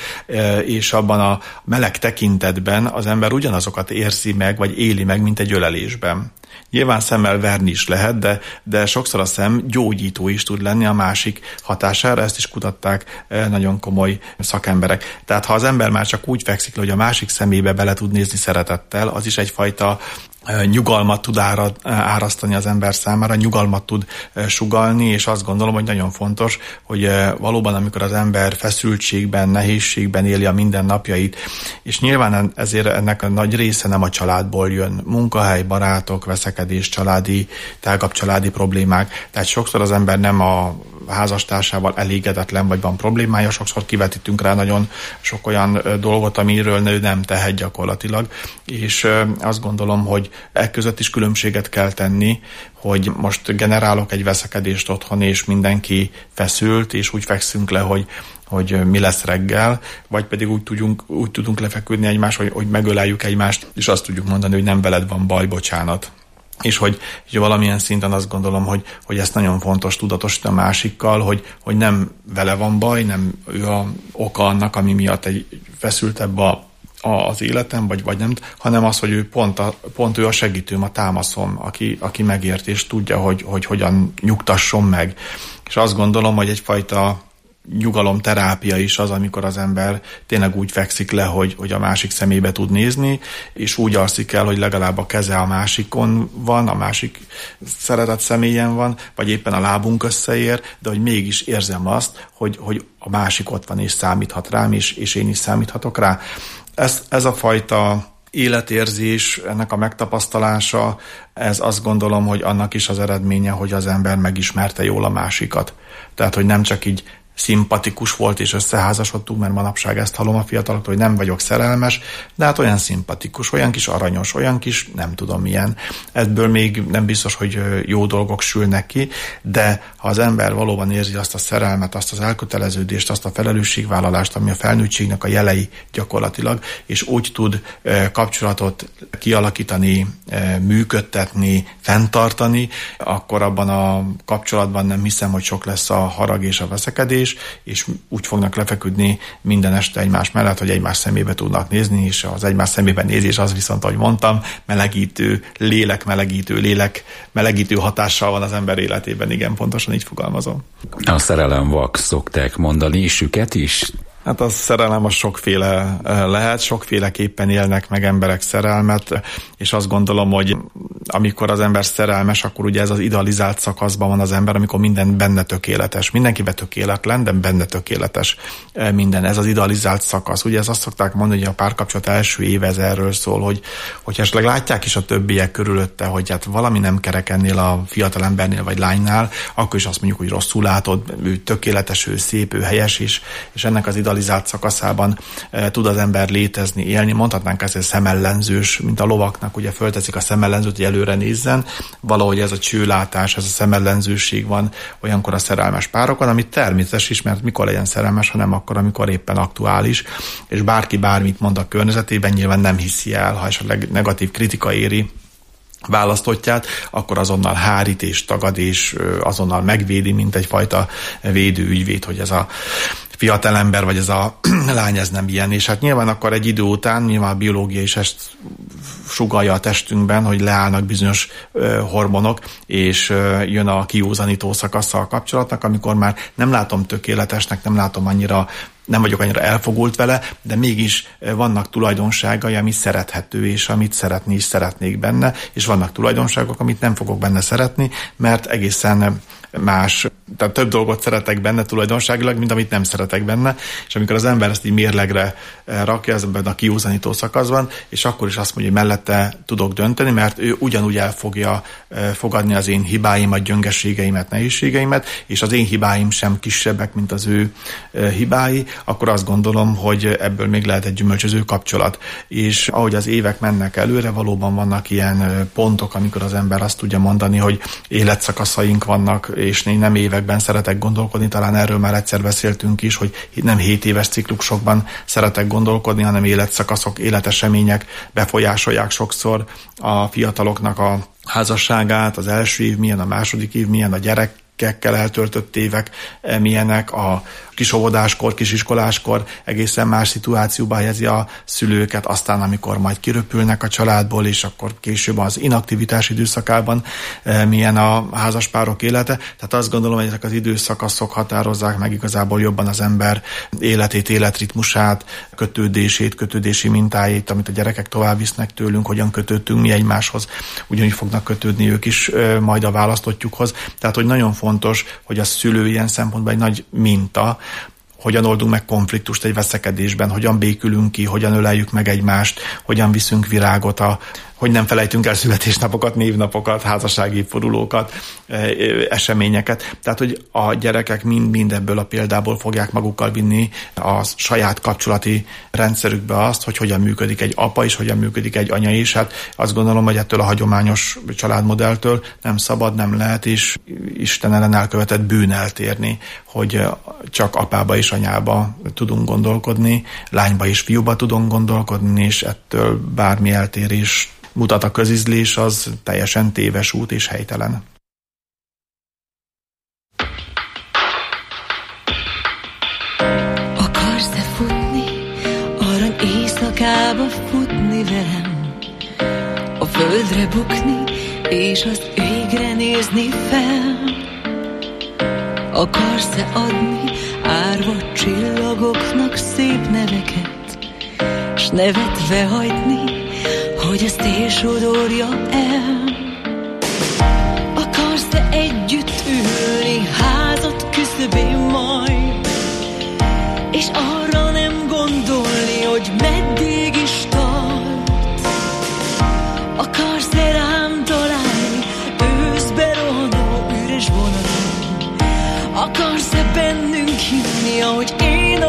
és abban a meleg tekintetben az ember ugyanazokat érzi meg, vagy éli meg, mint egy ölelésben. Nyilván szemmel verni is lehet, de sokszor a szem gyógyító is tud lenni a másik hatására, ezt is kutatták nagyon komoly szakemberek. Tehát ha az ember már csak úgy fekszik le, hogy a másik szemébe bele tud nézni szeretettel, az is egyfajta nyugalmat tud árasztani az ember számára, nyugalmat tud sugallni, és azt gondolom, hogy nagyon fontos, hogy valóban amikor az ember feszültségben, nehézségben éli a mindennapjait, és nyilván ezért ennek a nagy része nem a családból jön, munkahely, barátok, veszekedés, tágabb családi problémák, tehát sokszor az ember nem a házastársával elégedetlen, vagy van problémája, sokszor kivetítünk rá nagyon sok olyan dolgot, amiről nő nem tehet gyakorlatilag, és azt gondolom, hogy ekközött is különbséget kell tenni, hogy most generálok egy veszekedést otthon, és mindenki feszült, és úgy fekszünk le, hogy mi lesz reggel, vagy pedig úgy tudunk lefeküdni egymást, hogy megöleljük egymást, és azt tudjuk mondani, hogy nem veled van baj, bocsánat. És hogy valamilyen szinten azt gondolom, hogy ezt nagyon fontos tudatosítani a másikkal, hogy nem vele van baj, nem ő a oka annak, ami miatt egy feszültebb az életem, vagy nem, hanem az, hogy ő pont ő a segítőm, a támaszom, aki megért és tudja, hogy hogyan nyugtasson meg. És azt gondolom, hogy egyfajta nyugalomterápia is az, amikor az ember tényleg úgy fekszik le, hogy a másik szemébe tud nézni, és úgy alszik el, hogy legalább a keze a másikon van, a másik szeretett személyen van, vagy éppen a lábunk összeér, de hogy mégis érzem azt, hogy a másik ott van és számíthat rám, és én is számíthatok rá. Ez a fajta életérzés, ennek a megtapasztalása, ez azt gondolom, hogy annak is az eredménye, hogy az ember megismerte jól a másikat. Tehát, hogy nem csak így szimpatikus volt és összeházasodtunk, mert manapság ezt hallom a fiataloktól, hogy nem vagyok szerelmes, de hát olyan szimpatikus, olyan kis aranyos, olyan kis nem tudom milyen. Ebből még nem biztos, hogy jó dolgok sülnek ki, de ha az ember valóban érzi azt a szerelmet, azt az elköteleződést, azt a felelősségvállalást, ami a felnőttségnek a jelei gyakorlatilag, és úgy tud kapcsolatot kialakítani, működtetni, fenntartani, akkor abban a kapcsolatban nem hiszem, hogy sok lesz a harag és a veszekedés, ölelés, és úgy fognak lefeküdni minden este egymás mellett, hogy egymás szemébe tudnak nézni, és az egymás szemében nézés az viszont, ahogy mondtam, melegítő hatással van az ember életében. Igen, pontosan így fogalmazom. A szerelem vak, szokták mondani, süket is? Hát a szerelem az sokféle lehet, sokféleképpen élnek meg emberek szerelmet, és azt gondolom, hogy amikor az ember szerelmes, akkor ugye ez az idealizált szakaszban van az ember, amikor minden benne tökéletes. Mindenkiben tökéletlen, de benne tökéletes minden. Ez az idealizált szakasz. Ugye ezt azt szokták mondani, hogy a párkapcsolat első éve ez erről szól, hogy esetleg látják is a többiek körülötte, hogy hát valami nem kerek ennél a fiatal embernél vagy lánynál, akkor is azt mondjuk, hogy rosszul látod, ő tökéletes, ő szép, ő helyes is, és ennek az idealizált szakaszában tud az ember létezni, élni. Mondhatnánk ezt, hogy szemellenzős, mint a lovaknak, ugye fölteszik a szemellenzőt, hogy előre nézzen. Valahogy ez a csőlátás, ez a szemellenzőség van olyankor a szerelmes párokon, ami természetes is, mert mikor legyen szerelmes, hanem akkor, amikor éppen aktuális, és bárki bármit mond a környezetében, nyilván nem hiszi el, ha esetleg negatív kritika éri választottját, akkor azonnal hárít és tagad, és azonnal megvédi, mint egyfajta védőügyvéd, hogy ez a fiatalember, vagy ez a lány, ez nem ilyen. És hát nyilván akkor egy idő után, nyilván a biológia is ezt sugallja a testünkben, hogy leállnak bizonyos hormonok, és jön a kiúzanító szakasza a kapcsolatnak, amikor már nem látom tökéletesnek, nem vagyok annyira elfogult vele, de mégis vannak tulajdonságai, ami szerethető, és amit szeretni is szeretnék benne, és vannak tulajdonságok, amit nem fogok benne szeretni, mert egészen más, tehát több dolgot szeretek benne tulajdonságilag, mint amit nem szeretek benne, és amikor az ember ezt így mérlegre rakja, ez a kiúzanító szakaszban, és akkor is azt mondja, hogy mellette tudok dönteni, mert ő ugyanúgy el fogja fogadni az én hibáimat, gyöngeségeimet, nehézségeimet, és az én hibáim sem kisebbek, mint az ő hibái, akkor azt gondolom, hogy ebből még lehet egy gyümölcsöző kapcsolat. És ahogy az évek mennek előre, valóban vannak ilyen pontok, amikor az ember azt tudja mondani, hogy életszakaszaink vannak, és én nem években szeretek gondolkodni, talán erről már egyszer beszéltünk is, hogy nem 7 éves ciklusokban szeretek gondolkodni, hanem életszakaszok, életesemények befolyásolják sokszor a fiataloknak a házasságát, az első év milyen, a második év milyen, a gyerekekkel eltöltött évek milyenek, a kisóvodáskor, kisiskoláskor egészen más szituációba helyezi a szülőket, aztán amikor majd kiröpülnek a családból, és akkor később az inaktivitás időszakában milyen a házaspárok élete. Tehát azt gondolom, hogy ezek az időszakaszok határozzák meg igazából jobban az ember életét, életritmusát, kötődési mintáit, amit a gyerekek tovább visznek tőlünk, hogyan kötődtünk mi egymáshoz, ugyanúgy fognak kötődni ők is majd a választottjukhoz. Tehát, hogy nagyon fontos, hogy a szülő ilyen szempontból egy nagy minta, hogyan oldunk meg konfliktust egy veszekedésben, hogyan békülünk ki, hogyan öleljük meg egymást, hogyan viszünk virágot, hogy nem felejtünk el születésnapokat, névnapokat, házassági fordulókat, eseményeket. Tehát, hogy a gyerekek mind ebből a példából fogják magukkal vinni a saját kapcsolati rendszerükbe azt, hogy hogyan működik egy apa és hogyan működik egy anya is. Hát azt gondolom, hogy ettől a hagyományos családmodelltől nem szabad, nem lehet, és Isten ellen elkövetett bűn eltérni, hogy csak apába és anyába tudunk gondolkodni, lányba és fiúba tudunk gondolkodni, és ettől bármi eltérés mutat a közizlés, az teljesen téves út és helytelen. Akarsz-e futni, arany éjszakába futni velem, a földre bukni, és az égre nézni fel? Akarsz-e adni árva csillagoknak szép neveket, s nevetve hagyni, hogy ezt sodorja el? Akarsz-e együtt ülni házad küszöbén majd, és arra nem gondolni, hogy meddig is tart? Akarsz-e rám találni őszbe rohanó üres vonaton? Akarsz-e bennünk hinni, ahogy én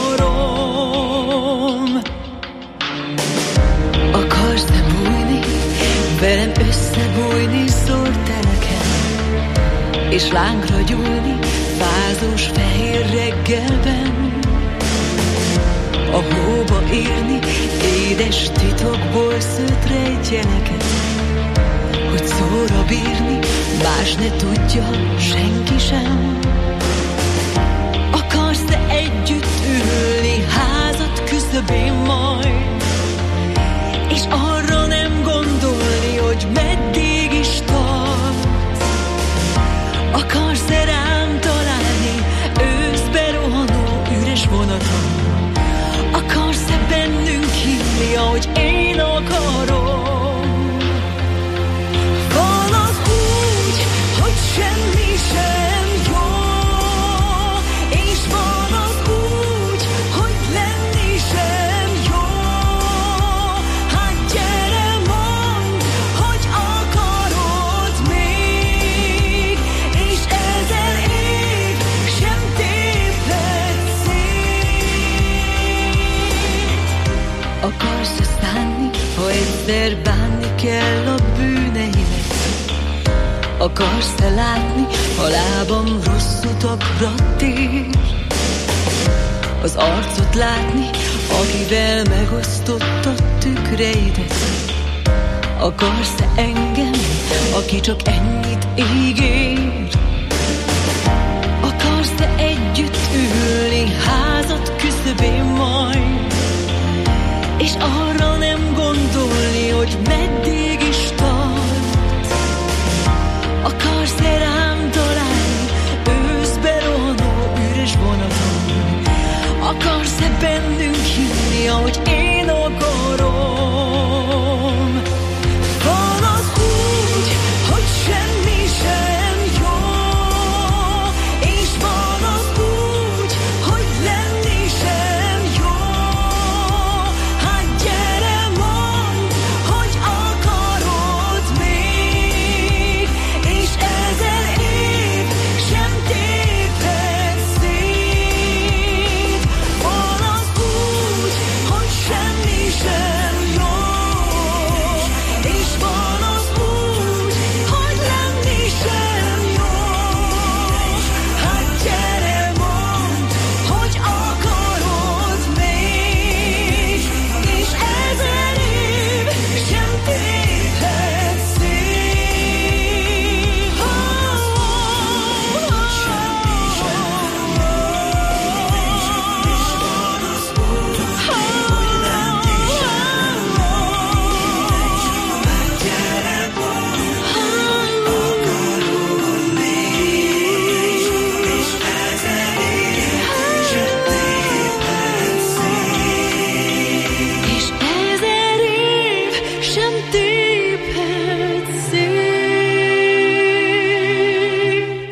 akarom? Akarsz-e bújni, velem összebújni szórteleken, és lánkra gyúlni fázós fehér reggelben? A hóba írni édes titokból szőtt rejtjeleket, hogy szóra bírni más ne tudja senki sem. ülni házat küszöbén majd, és arra nem gondolni, hogy meddig is tart. Akarsz-e rám találni őszbe rohanó üres vonaton? Akarsz-e bennünk hinni, ahogy én akarom? Van az úgy, hogy semmi sem jó, és van az úgy, hogy lenni sem jó. Hát gyere, mondd, hogy akarod még, és 1000 év sem téphet szét. Akarsz-e szánni, ha egyszer bánni kell a bűneimet? Akarsz-e látni, a lábam rossz utakra tér? Az arcot látni, akivel megosztottad tükreidet? Akarsz-e engem, aki csak ennyit ígér? Akarsz-e együtt ülni házat küszöbén majd, és arra nem gondolni, hogy meddig is tart? Akarsz-e rám találni őszbe rohanó üres vonaton? Akarsz-e bennünk hinni, ahogy én akarom? Van az úgy, hogy semmi sem jó, és van az úgy, hogy lenni sem jó. Hát gyere, mondd, hogy akarod még, és 1000 év sem téphet szét. Van az úgy, hogy semmi sem jó, és van az úgy, hogy lenni sem jó. Hát gyere, mondd, hogy akarod még, és 1000 év sem téphet szét. És 1000 év sem téphet szét.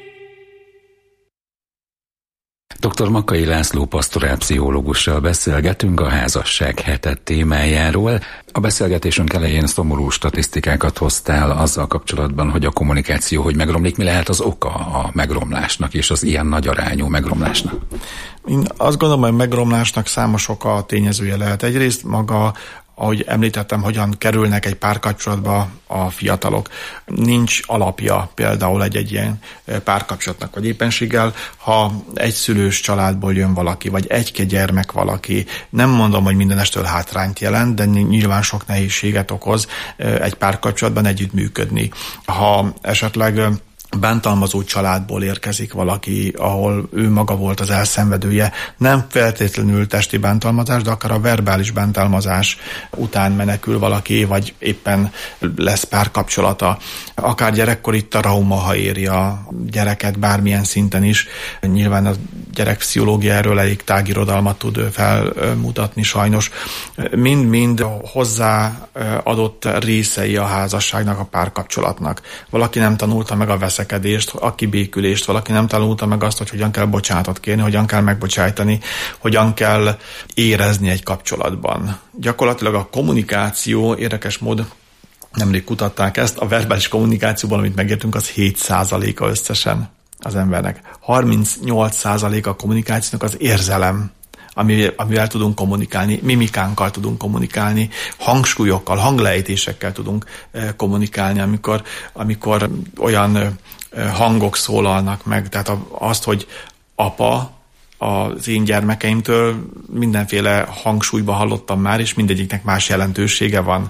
Dr. Makkai László pastorálpszichológussal beszélgetünk a házasság hete témájáról. A beszélgetésünk elején szomorú statisztikákat hoztál azzal kapcsolatban, hogy a kommunikáció hogy megromlik. Mi lehet az oka a megromlásnak és az ilyen nagy arányú megromlásnak? Én azt gondolom, hogy megromlásnak számos oka tényezője lehet. Egyrészt maga, ahogy említettem, hogyan kerülnek egy párkapcsolatba a fiatalok. Nincs alapja például egy ilyen párkapcsolatnak, vagy éppenséggel, ha egyszülős családból jön valaki, vagy egy-két gyermek valaki. Nem mondom, hogy mindenestől hátrányt jelent, de nyilván sok nehézséget okoz egy párkapcsolatban együttműködni. Ha esetleg bántalmazó családból érkezik valaki, ahol ő maga volt az elszenvedője, nem feltétlenül testi bántalmazás, de akár a verbális bántalmazás után menekül valaki, vagy éppen lesz párkapcsolata. Akár gyerekkori trauma, ha éri a gyereket bármilyen szinten is. Nyilván a gyerekpszichológia erről elég tágirodalmat tud felmutatni sajnos. Mind-mind hozzáadott részei a házasságnak, a párkapcsolatnak. Valaki nem tanulta meg a veszekedést, a kibékülést, valaki nem tanulta meg azt, hogy hogyan kell bocsánatot kérni, hogyan kell megbocsájtani, hogyan kell érezni egy kapcsolatban. Gyakorlatilag a kommunikáció, érdekes mód, nemrég kutatták ezt, a verbális kommunikációban, amit megértünk, az 7%-a összesen az embernek. 38% a kommunikációnak az érzelem, amivel tudunk kommunikálni, mimikánkkal tudunk kommunikálni, hangsúlyokkal, hanglejtésekkel tudunk kommunikálni, amikor olyan hangok szólalnak meg, tehát azt, hogy apa, az én gyermekeimtől mindenféle hangsúlyban hallottam már, és mindegyiknek más jelentősége van.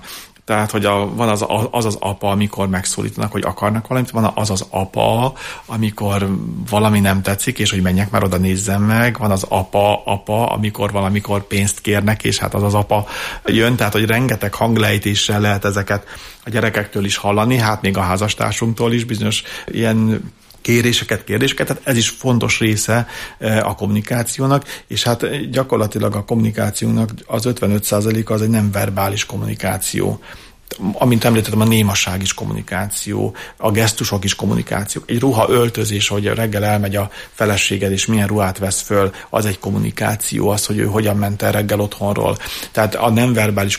Tehát, hogy van az apa, amikor megszólítanak, hogy akarnak valamit, van az apa, amikor valami nem tetszik, és hogy menjek már oda, nézzem meg, van az apa, amikor valamikor pénzt kérnek, és hát az apa jön, tehát, hogy rengeteg hanglejtéssel lehet ezeket a gyerekektől is hallani, hát még a házastársunktól is bizonyos ilyen kérdéseket, tehát ez is fontos része a kommunikációnak, és hát gyakorlatilag a kommunikációnak az 55% az egy nem verbális kommunikáció. Amint említettem, a némaság is kommunikáció, a gesztusok is kommunikáció. Egy ruha öltözés, hogy reggel elmegy a feleséged, és milyen ruhát vesz föl, az egy kommunikáció, az, hogy ő hogyan ment el reggel otthonról. Tehát a nem verbális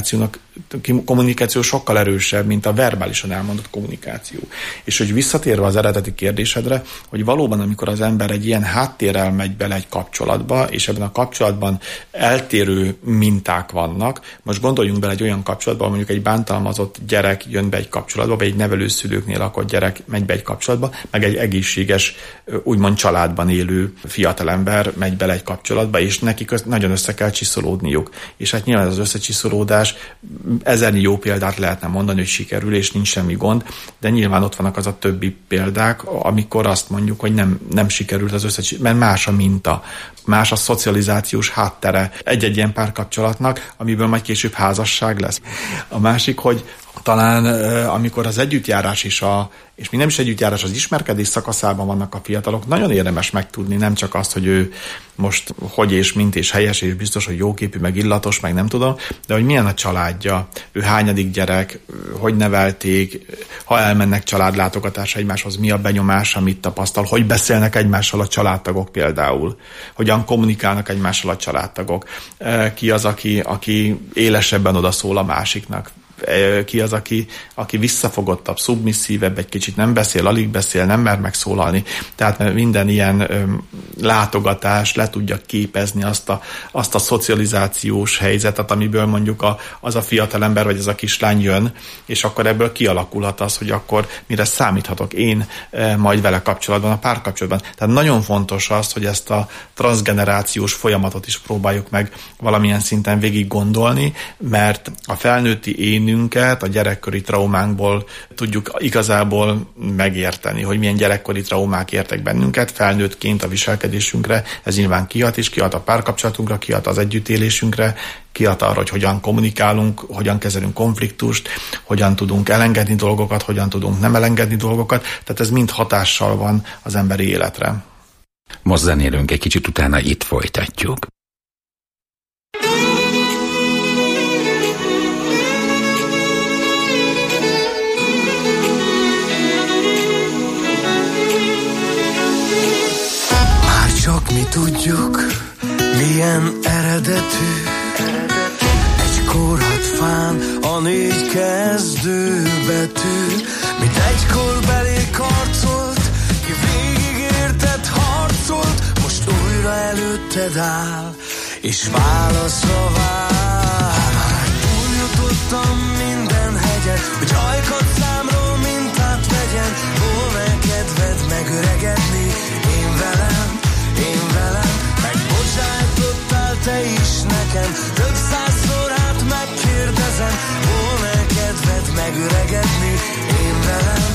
kommunikáció sokkal erősebb, mint a verbálisan elmondott kommunikáció. És hogy visszatérve az eredeti kérdésedre, hogy valóban, amikor az ember egy ilyen háttérrel megy bele egy kapcsolatba, és ebben a kapcsolatban eltérő minták vannak, most gondoljunk bele egy olyan kapcsolatba, mondjuk egy bántalmazott gyerek jön be egy kapcsolatba, vagy egy nevelőszülőknél lakott gyerek megy be egy kapcsolatba, meg egy egészséges, úgymond családban élő fiatalember megy bele egy kapcsolatba, és nekik nagyon össze kell csiszolódniuk. És hát nyilván az összecsiszolódás, ezernyi jó példát lehetne mondani, hogy sikerül, és nincs semmi gond, de nyilván ott vannak az a többi példák, amikor azt mondjuk, hogy nem sikerült az mert más a minta, más a szocializációs háttere egy-egy ilyen párkapcsolatnak, amiből majd később házasság lesz. A másik, hogy talán amikor az együttjárás is és mi nem is együttjárás, az ismerkedés szakaszában vannak a fiatalok, nagyon érdemes megtudni, nem csak azt, hogy ő most hogy és mint és helyes, és biztos, hogy jóképű, meg illatos, meg nem tudom, de hogy milyen a családja, ő hányadik gyerek, hogy nevelték, ha elmennek családlátogatásra egymáshoz, mi a benyomás, amit tapasztal, hogy beszélnek egymással a családtagok például, hogyan kommunikálnak egymással a családtagok, ki az, aki élesebben odaszól a másiknak, ki az, aki visszafogottabb, szubmisszívebb, egy kicsit nem beszél, alig beszél, nem mer megszólalni. Tehát minden ilyen látogatás le tudja képezni azt a szocializációs helyzetet, amiből mondjuk az a fiatalember vagy az a kislány jön, és akkor ebből kialakulhat az, hogy akkor mire számíthatok én majd vele kapcsolatban, a párkapcsolatban. Tehát nagyon fontos az, hogy ezt a transzgenerációs folyamatot is próbáljuk meg valamilyen szinten végig gondolni, mert a felnőtti énünket, a gyerekkori traumánkból tudjuk igazából megérteni, hogy milyen gyerekkori traumák értek bennünket, felnőttként a viselkedésünkre, ez nyilván kihat, és kihat a párkapcsolatunkra, kihat az együttélésünkre, kihat arra, hogy hogyan kommunikálunk, hogyan kezelünk konfliktust, hogyan tudunk elengedni dolgokat, hogyan tudunk nem elengedni dolgokat, tehát ez mind hatással van az emberi életre. Most zenélünk egy kicsit, utána itt folytatjuk. Csak mi tudjuk, milyen eredetű. Egy korhatfán a 4 kezdőbetű, mint egykor belénk harcolt, ki végig érted harcolt, most újra előtted áll, és válaszra vár. Túljutottam minden hegyen, hogy ajkat számról mintát vegyen, volna kedved megöregedni, én velem, megbocsájtottál te is nekem, több százszor át megkérdezem, volna kedved megöregedni, én velem.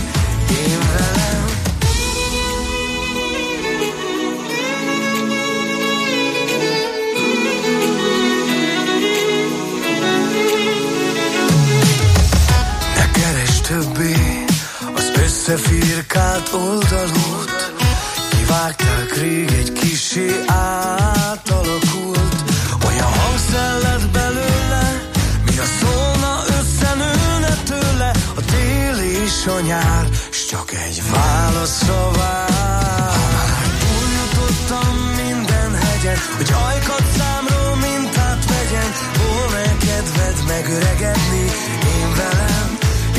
Ne keresd többé az összefirkált oldalút, kivágták rég, egy kissé átalakult, olyan hangszell lett belőle, mi a szólna összenőne tőle, a tél és a nyár, s csak egy válaszra vár. Túljutottam minden hegyen, hogy ajkat számról mintát vegyen, volna kedved megöregedni, én velem,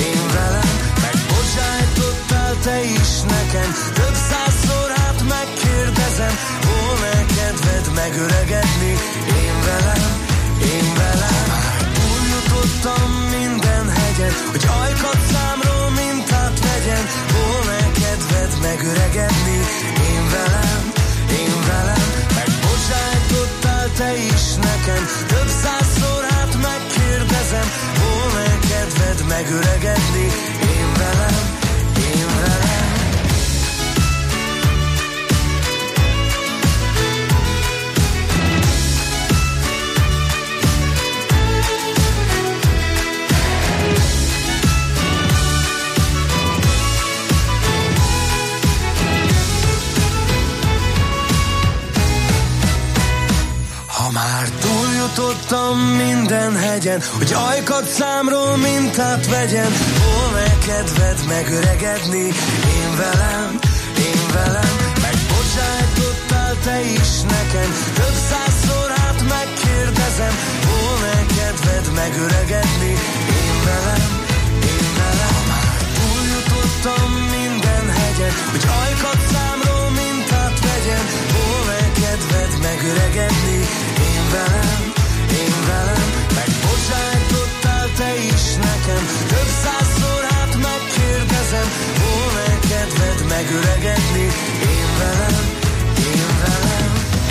megbocsájtottál te is nekem, több százszor át megkérdezem, volna kedved megöregedni, én velem. Túljutottam minden hegyen, hogy ajkat számról mintát vegyen, volna kedved megöregedni, én velem. Megbocsájtottál te is nekem, több százszor át megkérdezem, volna kedved megöregedni, én velem, én velem. Ha már túljutottam minden hegyen, hogy ajkat számról mintát vegyen, volna kedved megöregedni, én velem, én velem. Megbocsájtottál te is nekem, több százszor hát megkérdezem, volna kedved megöregedni, én velem, én velem. Ha már túljutottam minden hegyen, hogy ajkat számról mintát vegyen, volna kedved megöregedni, én velem, én velem. Megbocsájtottál te is nekem, több százszor hát megkérdezem, volna kedved megöregedni, én velem, én velem.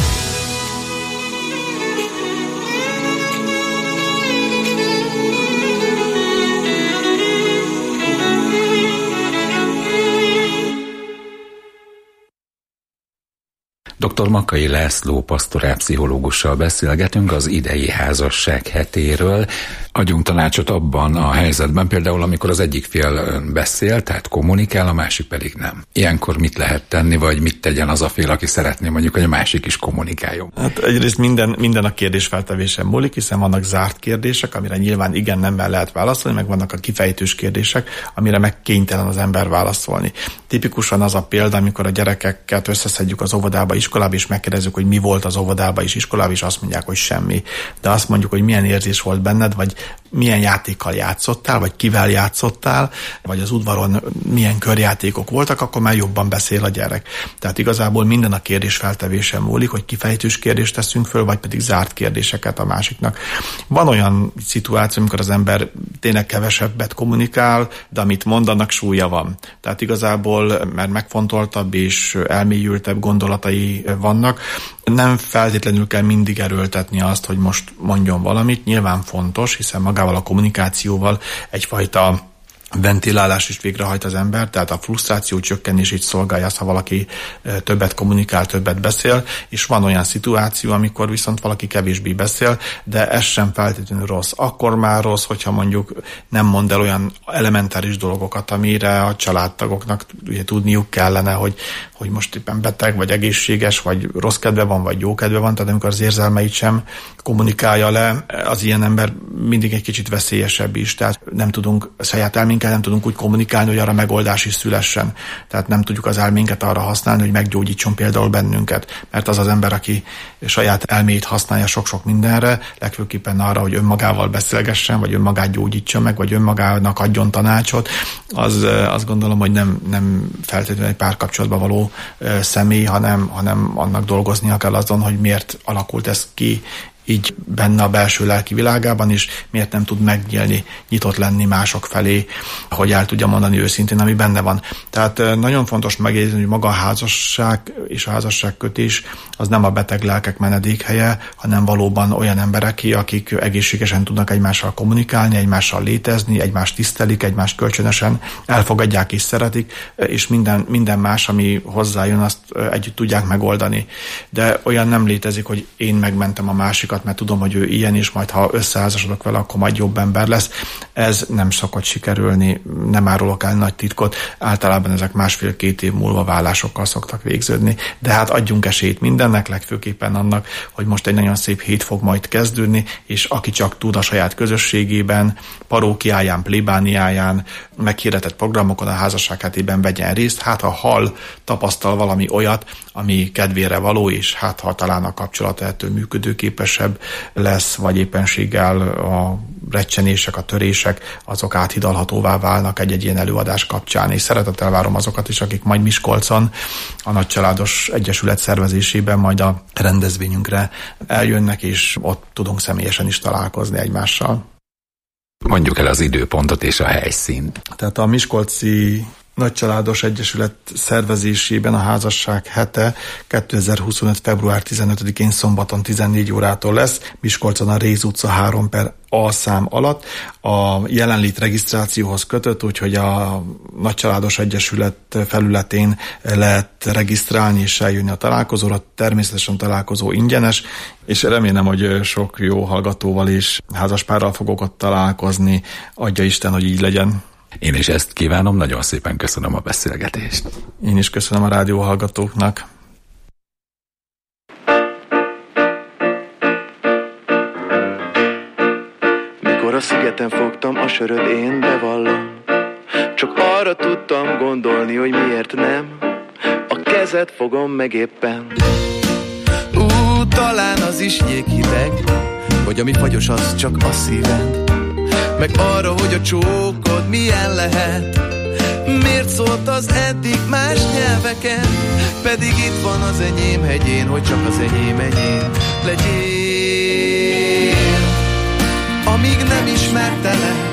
Dr. Makkai László pastorálpszichológussal beszélgetünk az idei házasság hetéről. Adjunk tanácsot abban a helyzetben, például amikor az egyik fél beszél, tehát kommunikál, a másik pedig nem. Ilyenkor mit lehet tenni, vagy mit tegyen az a fél, aki szeretné mondjuk, hogy a másik is kommunikáljon? Hát egyrészt minden a kérdésfeltevésen múlik, hiszen vannak zárt kérdések, amire nyilván igen, nemmel lehet válaszolni, meg vannak a kifejtős kérdések, amire meg kénytelen az ember válaszolni. Tipikusan az a példa, amikor a gyerekeket összeszedjük az óvodába, iskolába, és megkérdezzük, hogy mi volt az óvodába és iskolában, és azt mondják, hogy semmi. De azt mondjuk, hogy milyen érzés volt benned, vagy milyen játékkal játszottál, vagy kivel játszottál, vagy az udvaron milyen körjátékok voltak, akkor már jobban beszél a gyerek. Tehát igazából minden a kérdés feltevésen múlik, hogy kifejtős kérdést teszünk föl, vagy pedig zárt kérdéseket a másiknak. Van olyan szituáció, amikor az ember tényleg kevesebbet kommunikál, de amit mond, annak súlya van. Tehát igazából, mert megfontoltabb és elmélyültebb gondolatai vannak, nem feltétlenül kell mindig erőltetni azt, hogy most mondjon valamit. Nyilván fontos, hiszen magával a kommunikációval egyfajta ventilálás is végrehajt az ember, tehát a frusztráció csökkenését szolgálja az, ha valaki többet kommunikál, többet beszél, és van olyan szituáció, amikor viszont valaki kevésbé beszél, de ez sem feltétlenül rossz. Akkor már rossz, hogyha mondjuk nem mond el olyan elementáris dolgokat, amire a családtagoknak ugye tudniuk kellene, hogy most éppen beteg, vagy egészséges, vagy rossz kedve van, vagy jó kedve van, tehát amikor az érzelmeit sem kommunikálja le, az ilyen ember mindig egy kicsit veszélyesebb is, tehát nem tudunk saját elménkkel, nem tudunk úgy kommunikálni, hogy arra megoldás is szülessen. Tehát nem tudjuk az elménket arra használni, hogy meggyógyítson például bennünket, mert az az ember, aki saját elmét használja sok-sok mindenre, legfőképpen arra, hogy önmagával beszélgessen, vagy önmagát gyógyítsa meg, vagy önmagának adjon tanácsot, az azt gondolom, hogy nem feltétlenül egy párkapcsolatban való személy, hanem annak dolgoznia kell azon, hogy miért alakult ez ki így benne a belső lelki világában is, miért nem tud megnyílni, nyitott lenni mások felé, hogy el tudja mondani őszintén, ami benne van. Tehát nagyon fontos megjegyezni, hogy maga a házasság és a házasságkötés az nem a beteg lelkek menedékhelye, hanem valóban olyan embereké, akik egészségesen tudnak egymással kommunikálni, egymással létezni, egymást tisztelik, egymást kölcsönösen elfogadják és szeretik, és minden más, ami hozzájön, azt együtt tudják megoldani. De olyan nem létezik, hogy én megmentem a másikat, mert tudom, hogy ő ilyen, és majd ha összeházasodok vele, akkor majd jobb ember lesz. Ez nem szokott sikerülni, nem árulok el nagy titkot, általában ezek 1,5-2 év múlva válásokkal szoktak végződni. De hát adjunk esélyt mindennek, legfőképpen annak, hogy most egy nagyon szép hét fog majd kezdődni, és aki csak tud a saját közösségében, parókiáján, plébániáján, meghirdetett programokon a házasság hetében vegyen részt, hát ha hall, tapasztal valami olyat, ami kedvére való, és hát ha talán a kapcsolata ettől működőképesebb lesz, vagy éppenséggel a recsenések, a törések, azok áthidalhatóvá válnak egy ilyen előadás kapcsán, és szeretettel várom azokat is, akik majd Miskolcon a Nagycsaládos Egyesület szervezésében majd a rendezvényünkre eljönnek, és ott tudunk személyesen is találkozni egymással. Mondjuk el az időpontot és a helyszínt. Tehát a miskolci Nagycsaládos Egyesület szervezésében a házasság hete 2025. február 15-én szombaton 14 órától lesz, Miskolcon a Réz utca 3/A szám alatt. A jelenlét regisztrációhoz kötött, úgyhogy a Nagycsaládos Egyesület felületén lehet regisztrálni és eljönni a találkozóra. Természetesen a találkozó ingyenes, és remélem, hogy sok jó hallgatóval és házaspárral fogok ott találkozni. Adja Isten, hogy így legyen. Én is ezt kívánom, nagyon szépen köszönöm a beszélgetést. Én is köszönöm a rádió hallgatóknak. Mikor a szigeten fogtam a söröd, én bevallom, csak arra tudtam gondolni, hogy miért nem. A kezed fogom meg éppen. Talán az is jéghideg, hogy ami fagyos, az csak a szíved. Meg arra, hogy a csókod milyen lehet. Miért szólt az eddig más nyelveken? Pedig itt van az enyém hegyén, hogy csak az enyém legyél. Amíg nem ismertelek,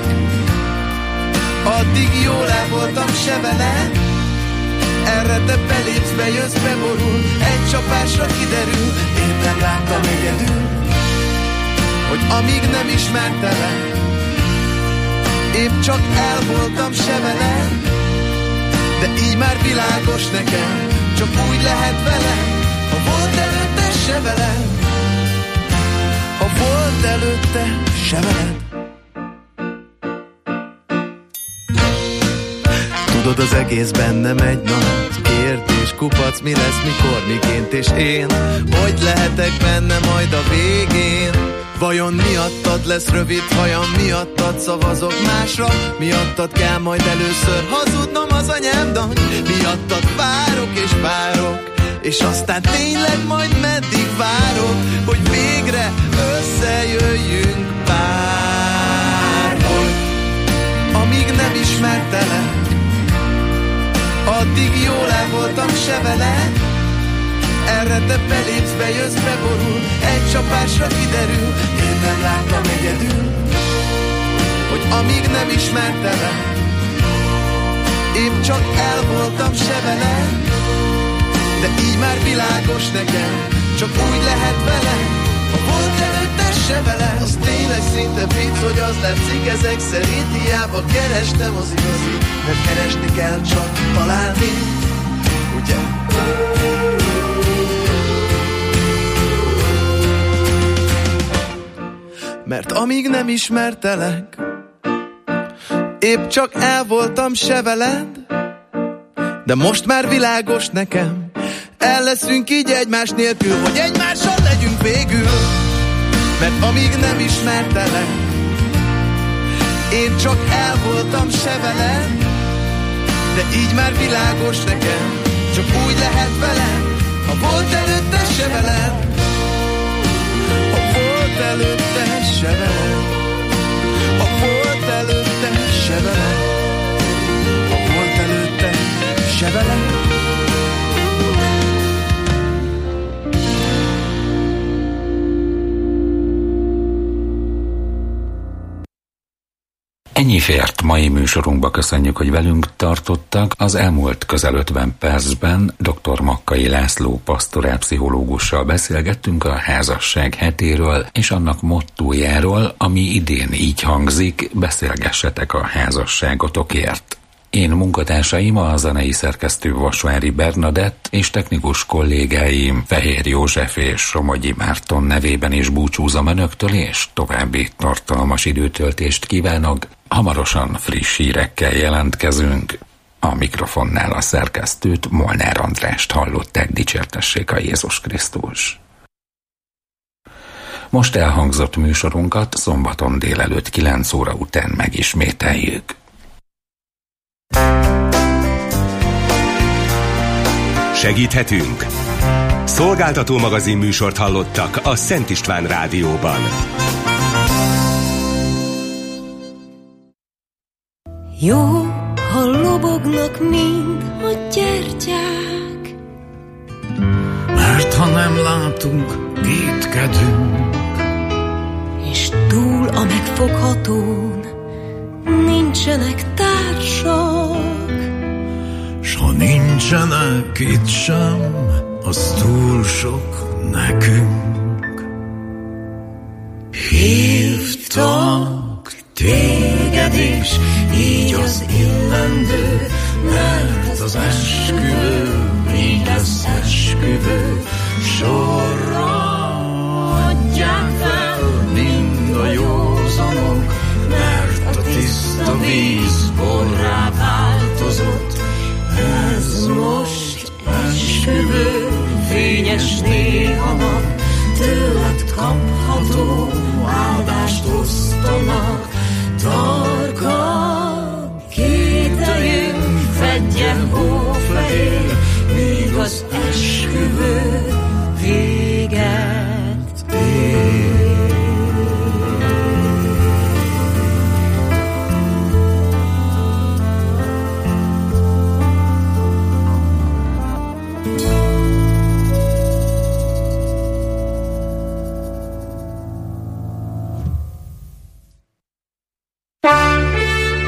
addig jól el voltam se veled. Erre te belépsz, bejössz, beborul, egy csapásra kiderül. Én nem láttam egyedül, hogy amíg nem ismertelek, épp csak el voltam se veled. De így már világos nekem, csak úgy lehet veled, ha volt előtte se veled. Ha volt előtte se veled. Tudod, az egész bennem egy nagy kérdés, kupac, mi lesz, mikor, miként és én. Hogy lehetek benne majd a végén? Vajon miattad lesz rövid hajam, miattad szavazok másra, miattad kell majd először hazudnom az anyámnak, miattad várok és várok, és aztán tényleg majd meddig várok, hogy végre összejöjjünk bárhogy. Amíg nem ismertelek, addig jól el voltam se veled. Erre te belépsz, bejössz, beborul, egy csapásra kiderül. Én nem láttam egyedül, hogy amíg nem ismertelek, épp csak el voltam se veled. De így már világos nekem, csak úgy lehet veled, ha volt előtte se veled. Az tényleg szinte vicc, hogy az látszik ezek szerint. Hiába kerestem az igazi, mert keresni kell csak találni, ugye? Mert amíg nem ismertelek, épp csak el voltam se veled. De most már világos nekem, el leszünk így egymás nélkül, hogy egymással legyünk végül. Mert amíg nem ismertelek, én csak el voltam se veled. De így már világos nekem, csak úgy lehet veled, ha volt előtte se veled. Előtte se veled, ha volt előtte se veled, ha volt előtte se veled. Ennyi fért mai műsorunkba, köszönjük, hogy velünk tartottak. Az elmúlt közel 50 percben dr. Makkai László pastorálpszichológussal beszélgettünk a házasság hetéről és annak mottójáról, ami idén így hangzik: beszélgessetek a házasságotokért. Én munkatársaim, a zenei szerkesztő Vasvári Bernadett és technikus kollégáim Fehér József és Somogyi Márton nevében is búcsúzom önöktől, és további tartalmas időtöltést kívánok. Hamarosan friss hírekkel jelentkezünk. A mikrofonnál a szerkesztőt, Molnár Andrást hallották, dicsértessék a Jézus Krisztus. Most elhangzott műsorunkat szombaton délelőtt 9 óra után megismételjük. Segíthetünk? Szolgáltató magazin műsort hallottak a Szent István Rádióban. Jó, ha lobognak mind a gyertyák, mert ha nem látunk, kétkedünk, és túl a megfoghatón nincsenek társak. Nincsenek itt sem, az túl sok nekünk. Hívtak téged is, így az illendő, mert az esküvő, így lesz esküvő. Sorra adják fel mind a józanok, mert a tiszta víz borrá változott. Ez most esküvő, fényes néha nap, tőled kapható áldást osztanak. Tarka kételjünk, fedjen hófehér, míg az esküvő véget ér.